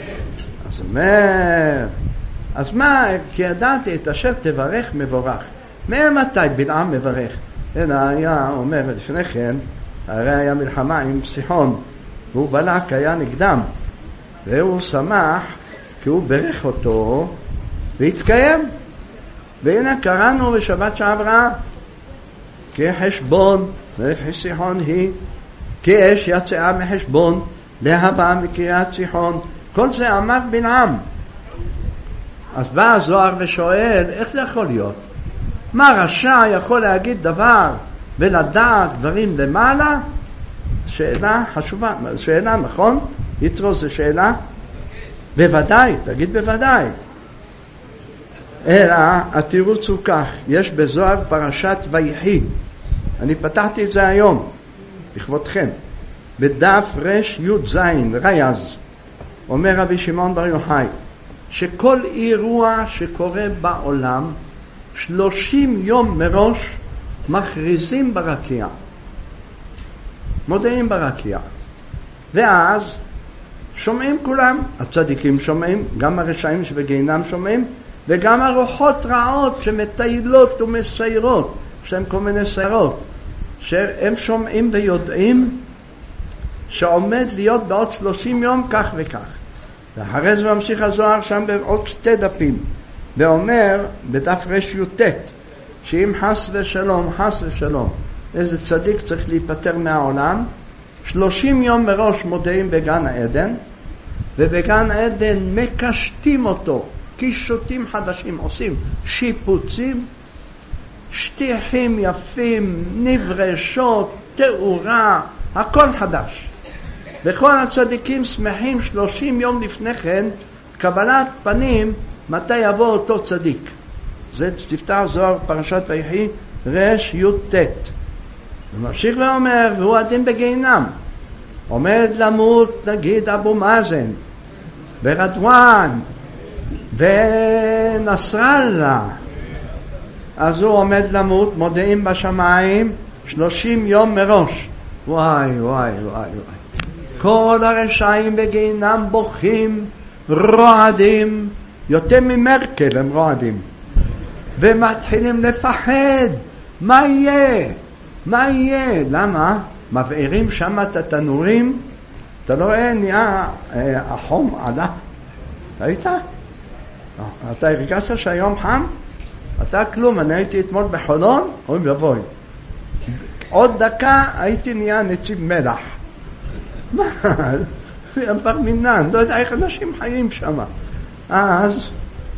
אז מה, כי ידעתי את אשר תברך מבורך. מתי בלעם מברך? אלא היה אומר לפני כן, הרי היה מלחמה עם סיחון, והוא בלק היה נגדם, והוא שמח כי הוא ברך אותו והתקיים. והנה קראנו בשבת שעברה, כי חשבון מלך סיחון היא, כי אש יצאה מחשבון להבא מקריאת סיחון. כל זה אמר בלעם. אז בא הזוהר ושואל, איך זה יכול להיות? מה רשע יכול להגיד דבר ולדעת דברים למעלה? שאלה חשובה, שאלה נכון? יתרו זה שאלה? בוודאי, תגיד בוודאי. אלא התירוץ הוא כך, יש בזוהר פרשת ויחי, אני פתחתי את זה היום לכבודכם, בדף רש י' זין רייז, אומר רבי שמעון בר יוחאי, שכל אירוע שקורה בעולם 30 יום מראש מכריזים ברקיע, מודעים ברקיע, ואז שומעים כולם, הצדיקים שומעים, גם הרשעים שבגיהינום שומעים, וגם הרוחות רעות שמטיילות ומסיירות, שהן כל מיני סיירות, שהם שומעים ויודעים שעומד להיות בעוד 30 יום כך וכך. ואחרי זה ממשיך הזוהר שם בעוד 2 דפים, ואומר בדף רש י"ט, שאם חס ושלום, איזה צדיק צריך להיפטר מהעולם, 30 יום מראש מודיעים בגן העדן, ובגן העדן מקשטים אותו, קישוטים חדשים, עושים שיפוצים, שטיחים יפים, נברשות, תאורה, הכל חדש. וכל הצדיקים שמחים 30 יום לפני כן, קבלת פנים, מתי יבוא אותו צדיק. זה תפתח זוהר פרשת ויחי רש י"ט. וממשיך ואומר, והוא הדין בגיהינם. עומד למות נגיד אבו מאזן, ורדואן, ונסראללה. אז הוא עומד למות, מודיעים בשמיים 30 יום מראש. וואי וואי וואי וואי. כל הרשעים בגיהינם בוכים, רועדים, יותר ממרקל הם רועדים. ומתחילים לפחד. מה יהיה? מה יהיה? למה? מבעירים שם את התנורים. אתה לא רואה, נהיה החום עלה. ראית? אתה הרגשת שהיום חם? אתה כלום. אני הייתי אתמול בחולון, אוי ובוי. עוד דקה הייתי נהיה נציב מלח. מה? בר מינן, לא יודע איך אנשים חיים שם. אז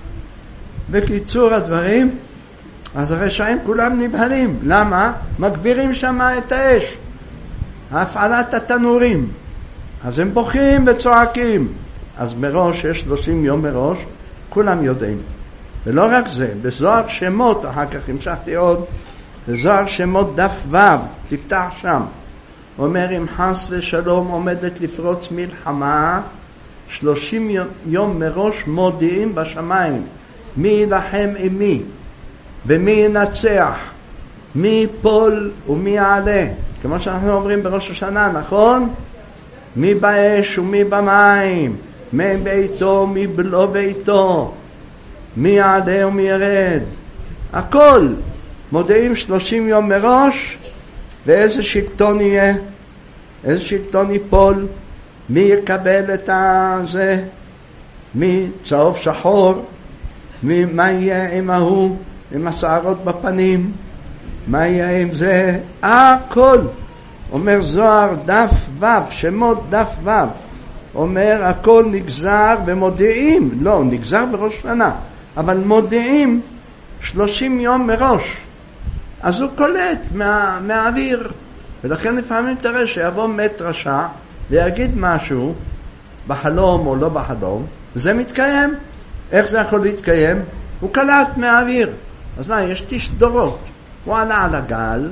בקיצור הדברים, אז הרשעים כולם נבהלים. למה? מגבירים שם את האש, הפעלת התנורים. אז הם בוכים וצועקים. אז מראש, יש 30 יום מראש, כולם יודעים. ולא רק זה, בזוהר שמות, אחר כך המשכתי עוד, בזוהר שמות דף ו', תפתח שם. אומר, אם חס ושלום עומדת לפרוץ מלחמה, 30 יום מראש מודיעים בשמיים, מי ילחם עם מי, ומי ינצח, מי ייפול ומי יעלה. כמו שאנחנו אומרים בראש השנה, נכון? מי באש ומי במים, מי ביתו מי בלא ביתו, מי יעלה ומי ירד. הכל מודיעים 30 יום מראש. ואיזה שלטון יהיה, איזה שלטון ייפול, מי יקבל את זה, מי צהוב שחור, מה יהיה עם ההוא, עם השערות בפנים, מה יהיה עם זה, הכל. אומר זוהר דף ו', שמות דף ו', אומר הכל נגזר ומודיעים, לא, נגזר בראש שנה, אבל מודיעים 30 יום מראש. אז הוא קולט מהאוויר. ולכן לפעמים תראה שיבוא מת רשע ויגיד משהו בחלום או לא בחלום, זה מתקיים. איך זה יכול להתקיים? הוא קלט מהאוויר. אז מה, יש תשדורות. הוא עלה על הגל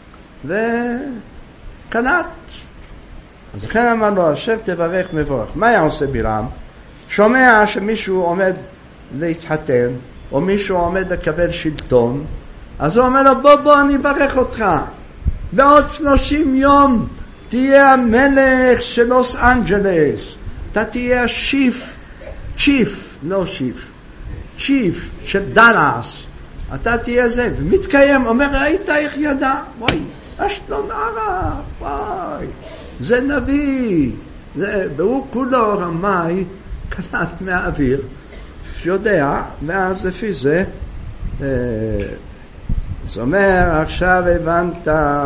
וקלט. אז לכן אמר לו, אשר תברך מבורך. מה היה עושה בלעם? שומע שמישהו עומד להתחתן או מישהו עומד לקבל שלטון, אז הוא אומר לו, בוא אני אברך אותך. בעוד 30 יום תהיה המלך של לוס אנג'לס. אתה תהיה צ'יף של דלס. אתה תהיה זה. ומתקיים, אומר, ראית איך ידע? וואי, אשלון ערב, וואי. זה נביא. והוא כולו רמאי, קלט מהאוויר, שיודע, ואז לפי זה, זאת אומרת, עכשיו הבנת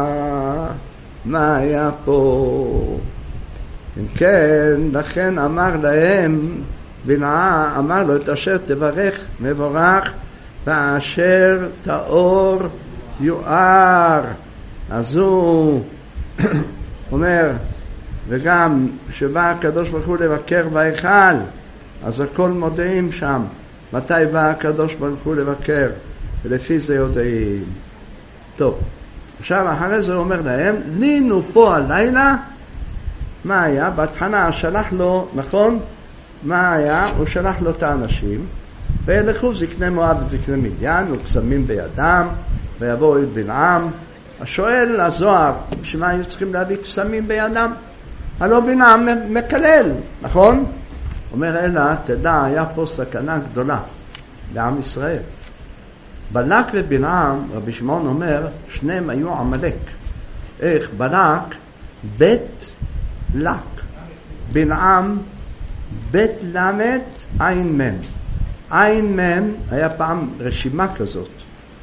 מה היה פה. אם כן, לכן אמר להם, בלעם אמר לו, את אשר תברך מבורך, ואשר תאור יואר. אז הוא אומר, וגם שבא הקדוש ברוך הוא לבקר בהיכל, אז הכל מודיעים שם, מתי בא הקדוש ברוך הוא לבקר. ולפי זה יודעים. טוב, עכשיו אחרי זה הוא אומר להם, לינו פה הלילה. מה היה? בהתחלה שלח לו, נכון? מה היה? הוא שלח לו את האנשים, וילכו זקני מואב וזקני מדיין, וקסמים בידם, ויבואו את בלעם. השואל הזוהר, שמה היו צריכים להביא קסמים בידם? הלא בלעם מקלל, נכון? אומר, אלא תדע, היה פה סכנה גדולה לעם ישראל. בלק ובלעם, רבי שמעון אומר, שניהם היו עמלק. איך? בלק בית לק, בלעם בית למד עין מם. עין מם היה פעם רשימה כזאת.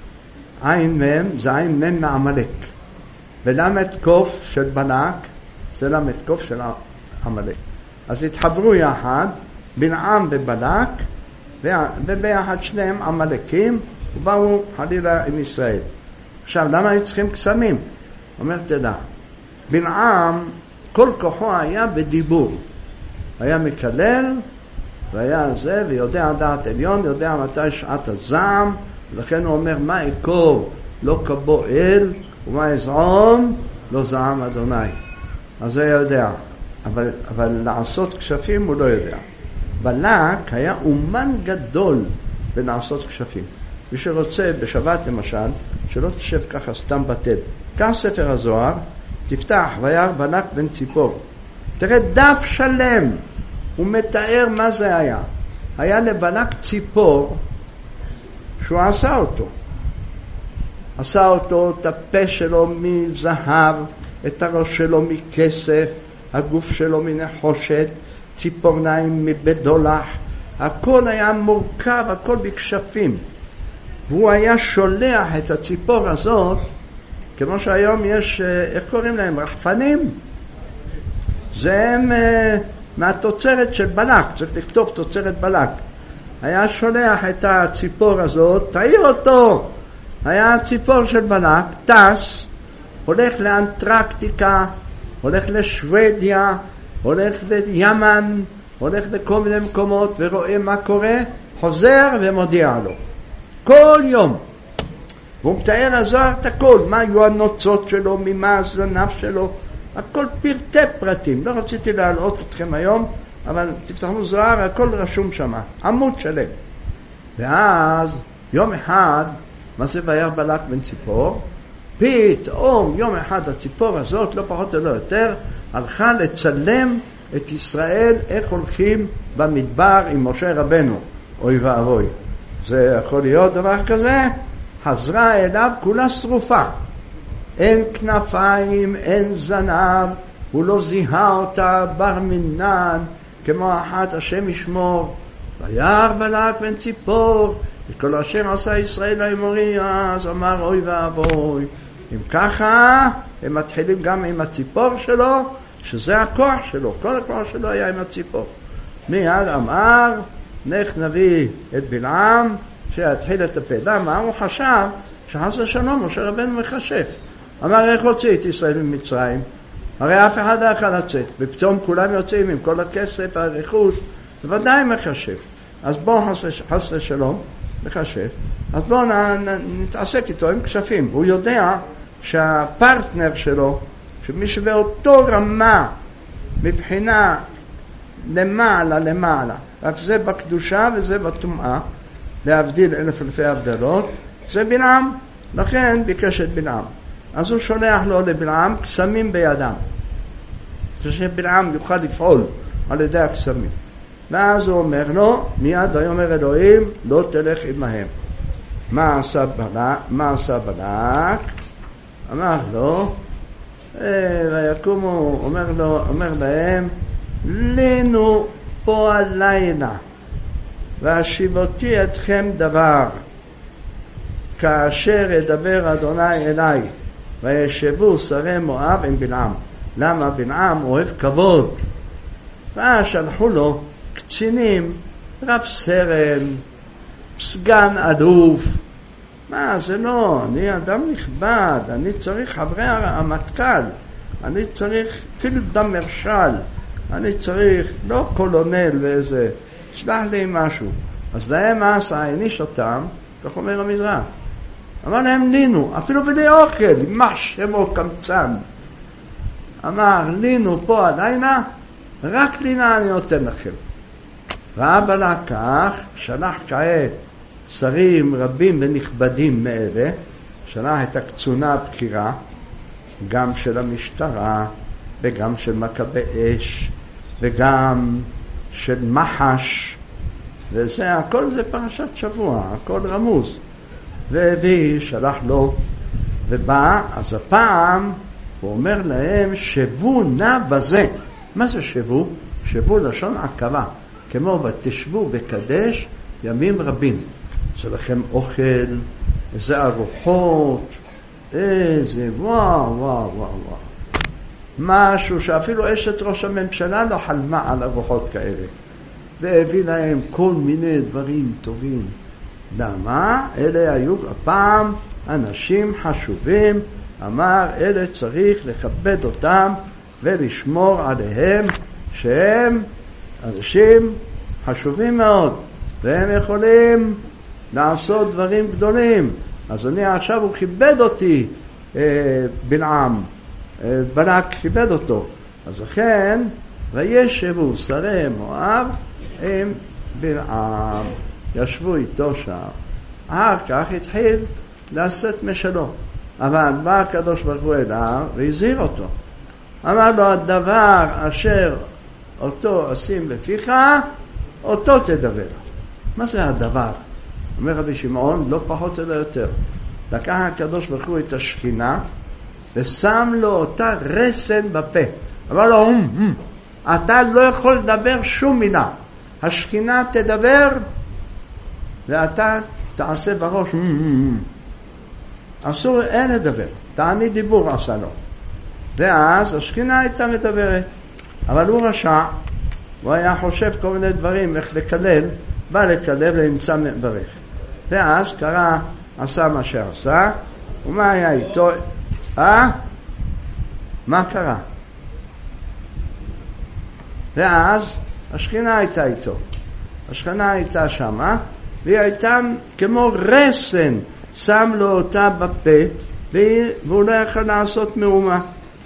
עין מם זה עין מם מעמלק, ולמד קוף של בלק סלע מתקוף של עמלק. אז התחברו יחד בלעם ובלק, וביחד שניהם עמלקים, ובאו חלילה עם ישראל. עכשיו, למה היו צריכים קסמים? אומר, תדע, בלעם כל כוחו היה בדיבור. היה מקלל, והיה זה, ויודע דעת עליון, יודע מתי שעת הזעם, ולכן הוא אומר, מה יקור לא קבו אל, ומה יזעום לא זעם אדוני. אז זה יודע, אבל לעשות כשפים הוא לא יודע. בלק היה אומן גדול בלעשות כשפים. מי שרוצה בשבת למשל, שלא תשב ככה סתם בטל. קח ספר הזוהר, תפתח, וירא בלק בן ציפור. תראה דף שלם, הוא מתאר מה זה היה. היה לבלק ציפור שהוא עשה אותו. עשה אותו, את הפה שלו מזהב, את הראש שלו מכסף, הגוף שלו מנחושת, ציפורניים מבדולח. הכל היה מורכב, הכל בכשפים. והוא היה שולח את הציפור הזאת, כמו שהיום יש, איך קוראים להם? רחפנים? זה הם מהתוצרת של בלק, צריך לכתוב תוצרת בלק. היה שולח את הציפור הזאת, תעיר אותו. היה ציפור של בלק, טס, הולך לאנטרקטיקה, הולך לשוודיה, הולך לימן, הולך לכל מיני מקומות ורואה מה קורה, חוזר ומודיע לו. כל יום. והוא מתאר הזוהר את הכל, מה היו הנוצות שלו, ממה הזנב שלו, הכל פרטי פרטים. לא רציתי להעלות אתכם היום, אבל תפתחו זוהר, הכל רשום שם, עמוד שלם. ואז יום אחד, מה זה וירא בלק בן ציפור? פתאום יום אחד הציפור הזאת, לא פחות ולא יותר, הלכה לצלם את ישראל איך הולכים במדבר עם משה רבנו. אוי ואבוי. זה יכול להיות דבר כזה? חזרה אליו כולה שרופה. אין כנפיים, אין זנב, הוא לא זיהה אותה בר מינן, כמו אחת השם ישמור. וירא בלק בן ציפור, את כל השם עשה ישראל האמורי, אז אמר אוי ואבוי. אם ככה, הם מתחילים גם עם הציפור שלו, שזה הכוח שלו, כל הכוח שלו היה עם הציפור. מיד אמר, נך נביא את בלעם, שיתחיל לטפל. למה? הוא חשב שחס ושלום, משה רבנו מחשב. אמר, איך הוציא את ישראל ממצרים? הרי אף אחד לא יכול לצאת, ופתאום כולם יוצאים עם כל הכסף, הרכוש, ודאי מחשב. אז בואו חס ושלום, מחשב. אז בואו נתעסק איתו עם כשפים. הוא יודע שהפרטנר שלו, שמי שבאותו רמה, מבחינה למעלה, רק זה בקדושה וזה בטומאה, להבדיל אלף אלפי הבדלות, זה בלעם, לכן ביקש את בלעם. אז הוא שולח לו לבלעם קסמים בידם, שבלעם יוכל לפעול על ידי הקסמים. ואז הוא אומר לו, מיד ויאמר אלוהים, לא תלך עמהם. מה עשה בלק? אמר לו, ויקומו, אומר להם, לנו פה הלילה, והשיבותי אתכם דבר, כאשר ידבר אדוני אליי, וישבו שרי מואב עם בלעם. למה? בלעם אוהב כבוד. ואז שלחו לו קצינים, רב סרן, סגן אלוף. מה, זה לא, אני אדם נכבד, אני צריך חברי המטכ"ל, אני צריך פילד מרשל, אני צריך לא קולונל ואיזה, שלח לי משהו. אז להם מה עשה? העניש אותם, כך אומר המזרח. אמר להם לינו, אפילו בלי אוכל, מה שמו קמצן. אמר לינו פה הלילה, רק לינה אני נותן לכם. ראה בלק כך, שלח כעת שרים רבים ונכבדים מאלה, שלח את הקצונה הבכירה, גם של המשטרה, וגם של מכבי אש, וגם של מחש, וזה, הכל זה פרשת שבוע, הכל רמוז. והביא, שלח לו, ובא, אז הפעם הוא אומר להם, שבו נא בזה. מה זה שבו? שבו לשון עקבה, כמו ותשבו בקדש ימים רבים. זה לכם אוכל, איזה ארוחות, איזה וואו. משהו שאפילו אשת ראש הממשלה לא חלמה על ארוחות כאלה. והביא להם כל מיני דברים טובים. למה? אלה היו הפעם אנשים חשובים. אמר, אלה צריך לכבד אותם ולשמור עליהם, שהם אנשים חשובים מאוד, והם יכולים לעשות דברים גדולים. אז אני עכשיו, הוא כיבד אותי, בלעם, בלק כיבד אותו. אז לכן, וישבו שרי מואב עם בלעם, ישבו איתו שם. אחר כך התחיל לעשות משלו. אבל בא הקדוש ברוך הוא אליו והזהיר אותו. אמר לו, הדבר אשר אותו עושים לפיך, אותו תדבר. מה זה הדבר? אומר רבי שמעון, לא פחות אלא יותר. לקח הקדוש ברוך הוא את השכינה ושם לו אותה רסן בפה. אמר לו, אתה לא יכול לדבר שום מילה. השכינה תדבר ואתה תעשה בראש. אסור, אין לדבר. תעני דיבור עשה לו. ואז השכינה הייתה מדברת. אבל הוא רשע. הוא היה חושב כל מיני דברים, איך לקלל. בא לקלל ונמצא מברך. ואז קרא, עשה מה שעשה. ומה היה איתו? מה קרה? ואז השכינה הייתה איתו. השכינה הייתה שמה, והיא הייתה כמו רסן. שם לו אותה בפה, והוא לא יכול לעשות מאומה.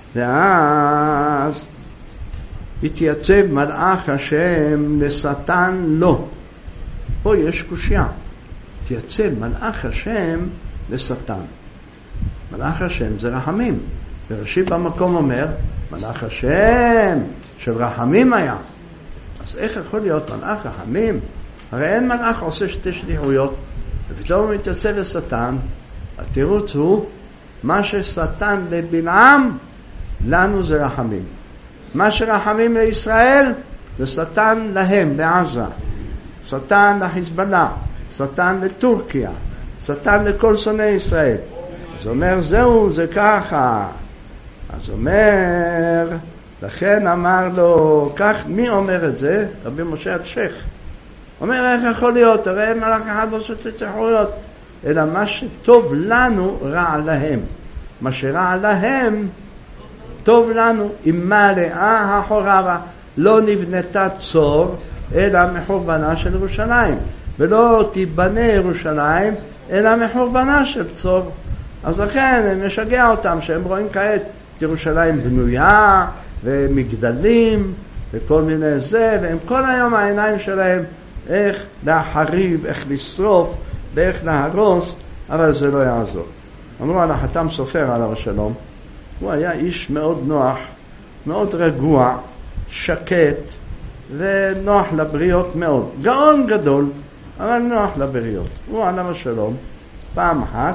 ואז התייצב מלאך השם לשטן לו. פה יש קושיה. התייצב מלאך השם לשטן. מלאך השם זה רחמים. וראשי במקום אומר, מלאך השם של רחמים היה. אז איך יכול להיות מלאך רחמים? הרי אין מלאך עושה שתי שליחויות. ופתאום הוא מתייצב לשטן. התירוץ הוא, מה ששטן לבלעם, לנו זה רחמים. מה שרחמים לישראל, זה שטן להם, לעזה. שטן לחיזבאללה, שטן לטורקיה, שטן לכל שונאי ישראל. אז אומר, זהו, זה ככה. אז אומר, לכן אמר לו, כך, מי אומר את זה? רבי משה אלשיך. אומר, איך יכול להיות? הרי אין מלאך אחד לא שצריכויות. אלא מה שטוב לנו, רע להם. מה שרע להם, טוב לנו. אם מלאה החורבה, לא נבנתה צור, אלא מחורבנה של ירושלים. ולא תיבנה ירושלים, אלא מחורבנה של צור. אז לכן, משגע אותם, שהם רואים כעת את ירושלים בנויה, ומגדלים, וכל מיני זה, והם כל היום העיניים שלהם, איך להחריב, איך לשרוף, ואיך להרוס, אבל זה לא יעזור. אמרו על החתם סופר עליו השלום, הוא היה איש מאוד נוח, מאוד רגוע, שקט, ונוח לבריות מאוד. גאון גדול, אבל נוח לבריות. הוא עליו השלום, פעם אחת,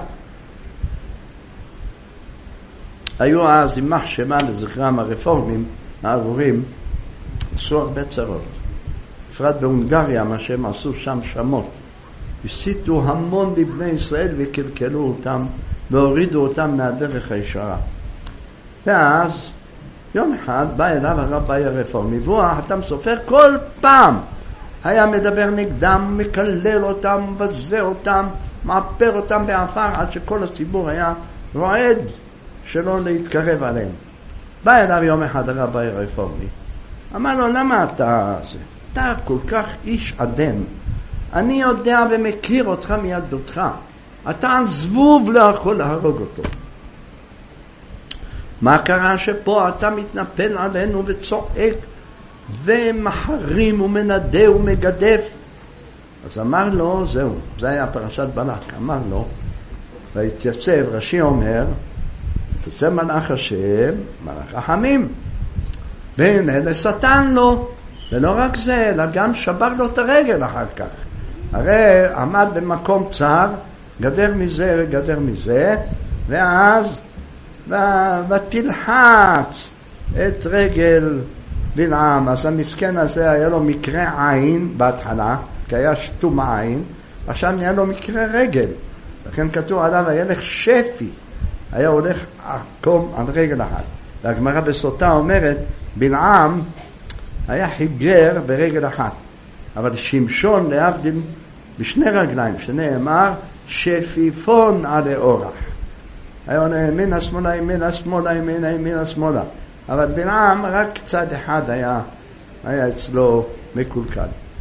היו אז יימח שמה לזכרם הרפורמים, הארורים, עשו הרבה צרות. בפרט בהונגריה, מה שהם עשו שם שמות. הסיתו המון לבני ישראל וקלקלו אותם, והורידו אותם מהדרך הישרה. ואז, יום אחד בא אליו הרבי הרפורמי, והוא החתם סופר כל פעם. היה מדבר נגדם, מקלל אותם, מבזה אותם, מעפר אותם באפר, עד שכל הציבור היה רועד שלא להתקרב עליהם. בא אליו יום אחד הרבי הרפורמי. אמר לו, למה אתה כל כך איש עדן? אני יודע ומכיר אותך מילדותך. אתה זבוב לא יכול להרוג אותו. מה קרה שפה אתה מתנפל עלינו וצועק ומחרים ומנדה ומגדף? אז אמר לו, זהו, זה היה פרשת בלק. אמר לו, והתייצב, רש"י אומר, התייצב מלאך השם, מלאך רחמים. והנה לשטן לו. ולא רק זה, אלא גם שבר לו את הרגל אחר כך. הרי עמד במקום צר, גדר מזה וגדר מזה, ואז ותלחץ את רגל בלעם. אז המסכן הזה היה לו מקרה עין בהתחלה, כי היה שתום עין, עכשיו נהיה לו מקרה רגל. לכן כתוב עליו, היה לך שפי, היה הולך עקום על רגל אחת. והגמרא בסוטה אומרת, בלעם היה חיגר ברגל אחת, אבל שמשון להבדיל בשני רגליים, שנאמר שפיפון על האורח. היה עונה ימינה שמאלה, ימינה שמאלה, ימינה ימינה שמאלה. אבל בלעם רק צד אחד היה אצלו מקולקל.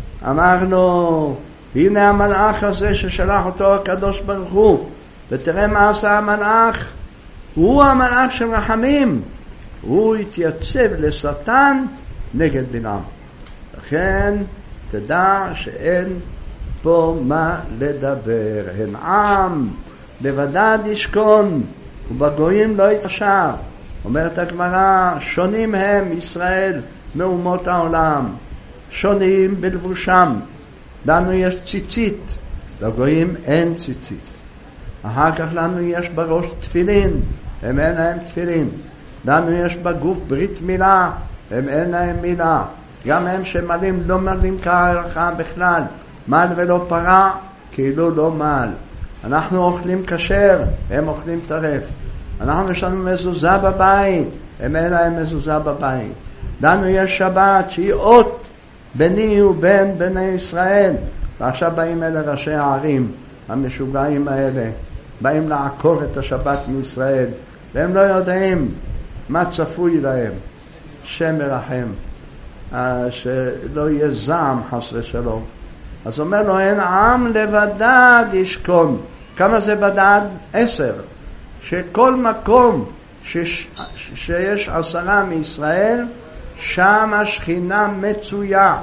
אמרנו, הנה המלאך הזה ששלח אותו הקדוש ברוך הוא, ותראה מה עשה המלאך. הוא המלאך של רחמים, הוא התייצב לשטן נגד בלעם. לכן תדע שאין פה מה לדבר. הן עם לבדד ישכון ובגויים לא יתעשר. אומרת הגמרא, שונים הם ישראל מאומות העולם, שונים בלבושם. לנו יש ציצית, לגויים אין ציצית. אחר כך לנו יש בראש תפילין, הם אין להם תפילין. לנו יש בגוף ברית מילה, הם אין להם מילה. גם הם שמלים לא מלים כהלכה בכלל, מל ולא פרה כאילו לא מל. אנחנו אוכלים כשר, הם אוכלים טרף. אנחנו יש לנו מזוזה בבית, הם אין להם מזוזה בבית. לנו יש שבת שהיא אות ביני ובין בני ישראל. ועכשיו באים אלה ראשי הערים המשוגעים האלה, באים לעקור את השבת מישראל, והם לא יודעים מה צפוי להם. שם מרחם, שלא יהיה זעם חס ושלום. אז אומר לו, אין עם לבדד ישכון. כמה זה בדד? 10. שכל מקום שיש 10 מישראל, שם השכינה מצויה.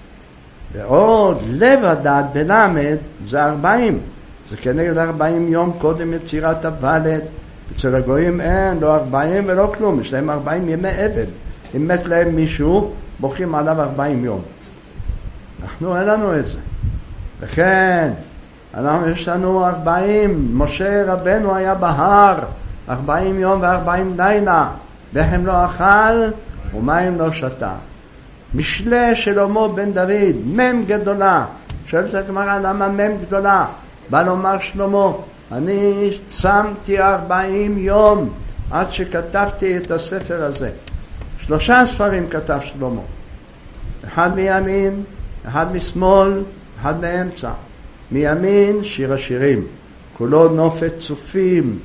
ועוד לבדד בלמד זה 40. זה כנגד 40 יום קודם יצירת הוולד. אצל הגויים אין, לא 40 ולא כלום. יש להם 40 ימי אבל. אם מת להם מישהו, בוכים עליו 40 יום. אנחנו אין לנו את זה. וכן, יש לנו 40. משה רבנו היה בהר 40 יום ו40 לילה. לחם לא אכל ומים לא שתה. משלי שלמה בן דוד, מם גדולה. שואלת הגמרא, למה מם גדולה? בא לומר שלמה, אני צמתי 40 יום עד שכתבתי את הספר הזה. 3 ספרים כתב שלמה. אחד מימין, אחד משמאל, אחד מאמצע. מימין שיר השירים, כולו נופת צופים.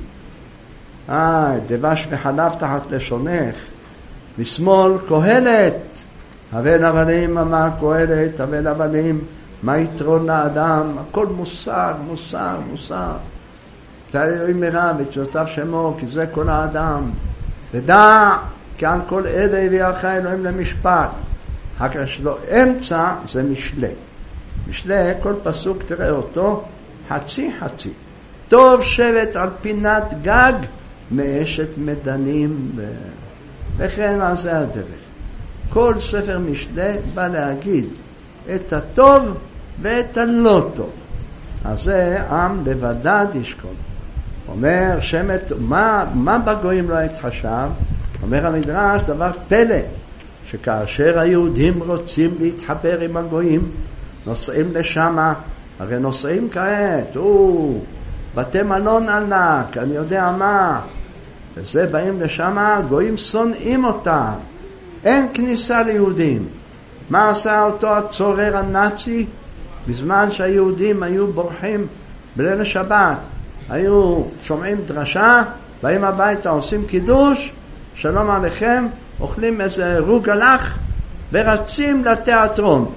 דבש וחלב תחת לשונך. משמאל קהלת. הבל הבלים אמר קהלת, הבל הבלים, מה יתרון לאדם? הכל מוסר, מוסר, מוסר. תארים מרב את שותף שמו, כי זה כל האדם. ודע, כי על כל אלה הביאך אלוהים למשפט. הכר שלו אמצע זה משלי. משלי, כל פסוק תראה אותו, חצי חצי. טוב שבט על פינת גג, מאשת מדנים. וכן על זה הדרך. כל ספר משלי בא להגיד את הטוב ואת הלא טוב. אז זה עם לבדד ישכון. אומר שמת, מה בגויים לא התחשב? אומר המדרש דבר פלא, שכאשר היהודים רוצים להתחבר עם הגויים, נוסעים לשם, הרי נוסעים כעת, בתי מלון ענק, אני יודע מה, וזה באים לשם, גויים שונאים אותם, אין כניסה ליהודים. מה עשה אותו הצורר הנאצי? בזמן שהיהודים היו בורחים בליל השבת, היו שומעים דרשה, באים הביתה, עושים קידוש, שלום עליכם, אוכלים איזה רוגלח ורצים לתיאטרון.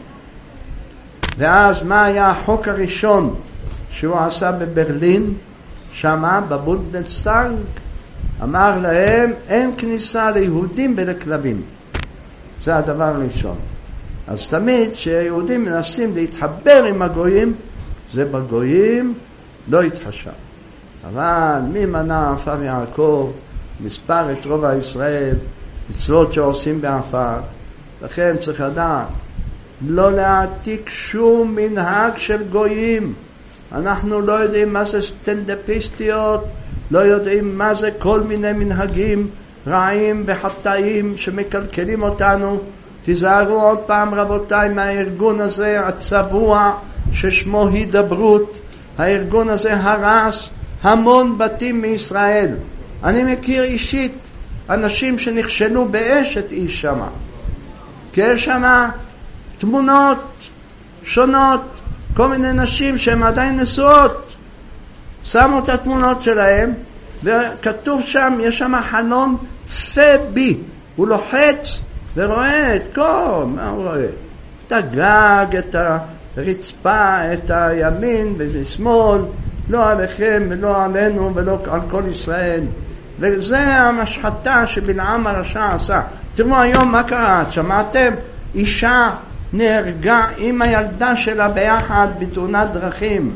ואז מה היה החוק הראשון שהוא עשה בברלין? שמה בבונדסטאג אמר להם, אין כניסה ליהודים ולכלבים. זה הדבר הראשון. אז תמיד שהיהודים מנסים להתחבר עם הגויים, זה בגויים לא יתחשב. אבל מי מנע עפר יעקב, מספר את רוב הישראל, מצוות שעושים בעפר. לכן צריך לדעת, לא להעתיק שום מנהג של גויים. אנחנו לא יודעים מה זה סטנדאפיסטיות, לא יודעים מה זה כל מיני מנהגים רעים וחטאים שמקלקלים אותנו. תיזהרו עוד פעם רבותיי מהארגון הזה הצבוע ששמו הידברות. הארגון הזה הרס המון בתים מישראל. אני מכיר אישית אנשים שנכשלו באשת איש שמה. כי יש שמה תמונות שונות, כל מיני נשים שהן עדיין נשואות, שמו את התמונות שלהם, וכתוב שם, יש שם חלון צפה בי, הוא לוחץ ורואה את כל, מה הוא רואה? את הגג, את הרצפה, את הימין ושמאל, לא עליכם ולא עלינו ולא על כל ישראל. וזה המשחתה שבלעם הרשע עשה. תראו היום מה קרה, שמעתם? אישה נהרגה עם הילדה שלה ביחד בתאונת דרכים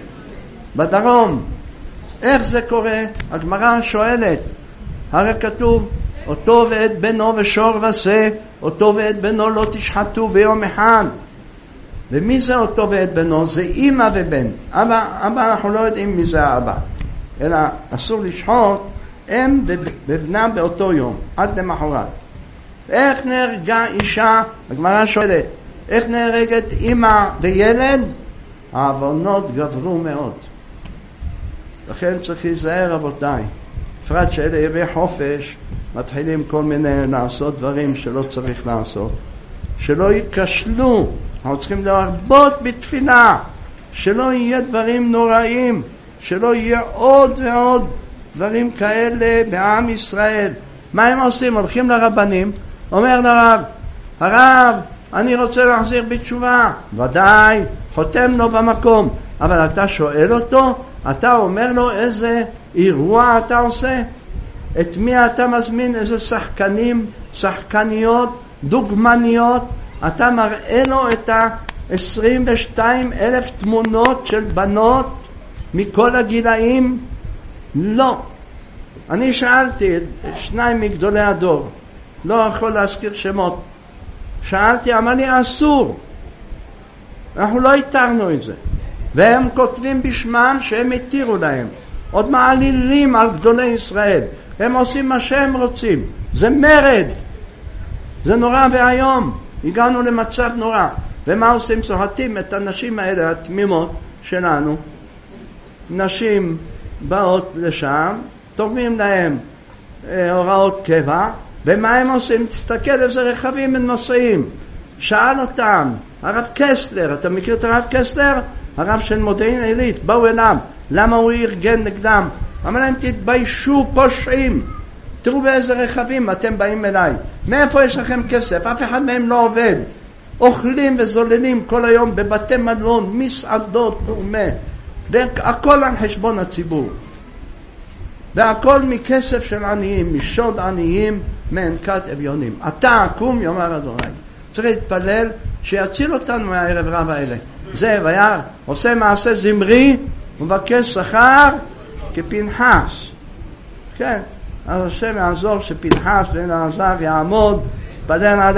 בדרום. איך זה קורה? הגמרא שואלת, הרי כתוב אותו ואת בנו ושור ושה, אותו ואת בנו לא תשחטו ביום אחד. ומי זה אותו ואת בנו? זה אמא ובן. אבא אנחנו לא יודעים מי זה האבא, אלא אסור לשחוט אם ובנה באותו יום עד למחרת. איך נהרגה אישה? הגמרא שואלת, איך נהרגת אמא וילד? העוונות גברו מאוד. לכן צריך להיזהר רבותיי, בפרט שאלה ימי חופש מתחילים כל מיני לעשות דברים שלא צריך לעשות, שלא ייכשלו. אנחנו צריכים להרבות בתפילה שלא יהיה דברים נוראים, שלא יהיה עוד ועוד דברים כאלה בעם ישראל. מה הם עושים? הולכים לרבנים, אומר לרב, הרב אני רוצה להחזיר בתשובה, ודאי חותם לו במקום, אבל אתה שואל אותו, אתה אומר לו איזה אירוע אתה עושה, את מי אתה מזמין, איזה שחקנים, שחקניות, דוגמניות, אתה מראה לו את 22,000 תמונות של בנות מכל הגילאים? לא. אני שאלתי את שניים מגדולי הדור, לא יכול להזכיר שמות, שאלתי, אמר לי אסור, אנחנו לא התרנו את זה, והם כותבים בשמם שהם התירו להם, עוד מעלילים על גדולי ישראל, הם עושים מה שהם רוצים, זה מרד, זה נורא והיום, הגענו למצב נורא. ומה עושים? סוחטים את הנשים האלה התמימות שלנו, נשים באות לשם, תורמים להם הוראות קבע, ומה הם עושים? תסתכל איזה רכבים הם נוסעים. שאל אותם הרב קסלר, אתה מכיר את הרב קסלר? הרב של מודיעין עילית, באו אליו, למה הוא ארגן נגדם? אמר להם, תתביישו פושעים, תראו באיזה רכבים אתם באים אליי, מאיפה יש לכם כסף? אף אחד מהם לא עובד, אוכלים וזוללים כל היום בבתי מלון, מסעדות, גורמה, והכל על חשבון הציבור, והכל מכסף של עניים, משוד עניים, מענקת אביונים. אתה עקום, יאמר אדוני. צריך להתפלל שיציל אותנו מהערב רב האלה. זה והיה עושה מעשה זמרי ומבקש שכר כפנחס. כן, אז השם יעזור שפנחס בן אלעזר יעמוד, פדן עליהם.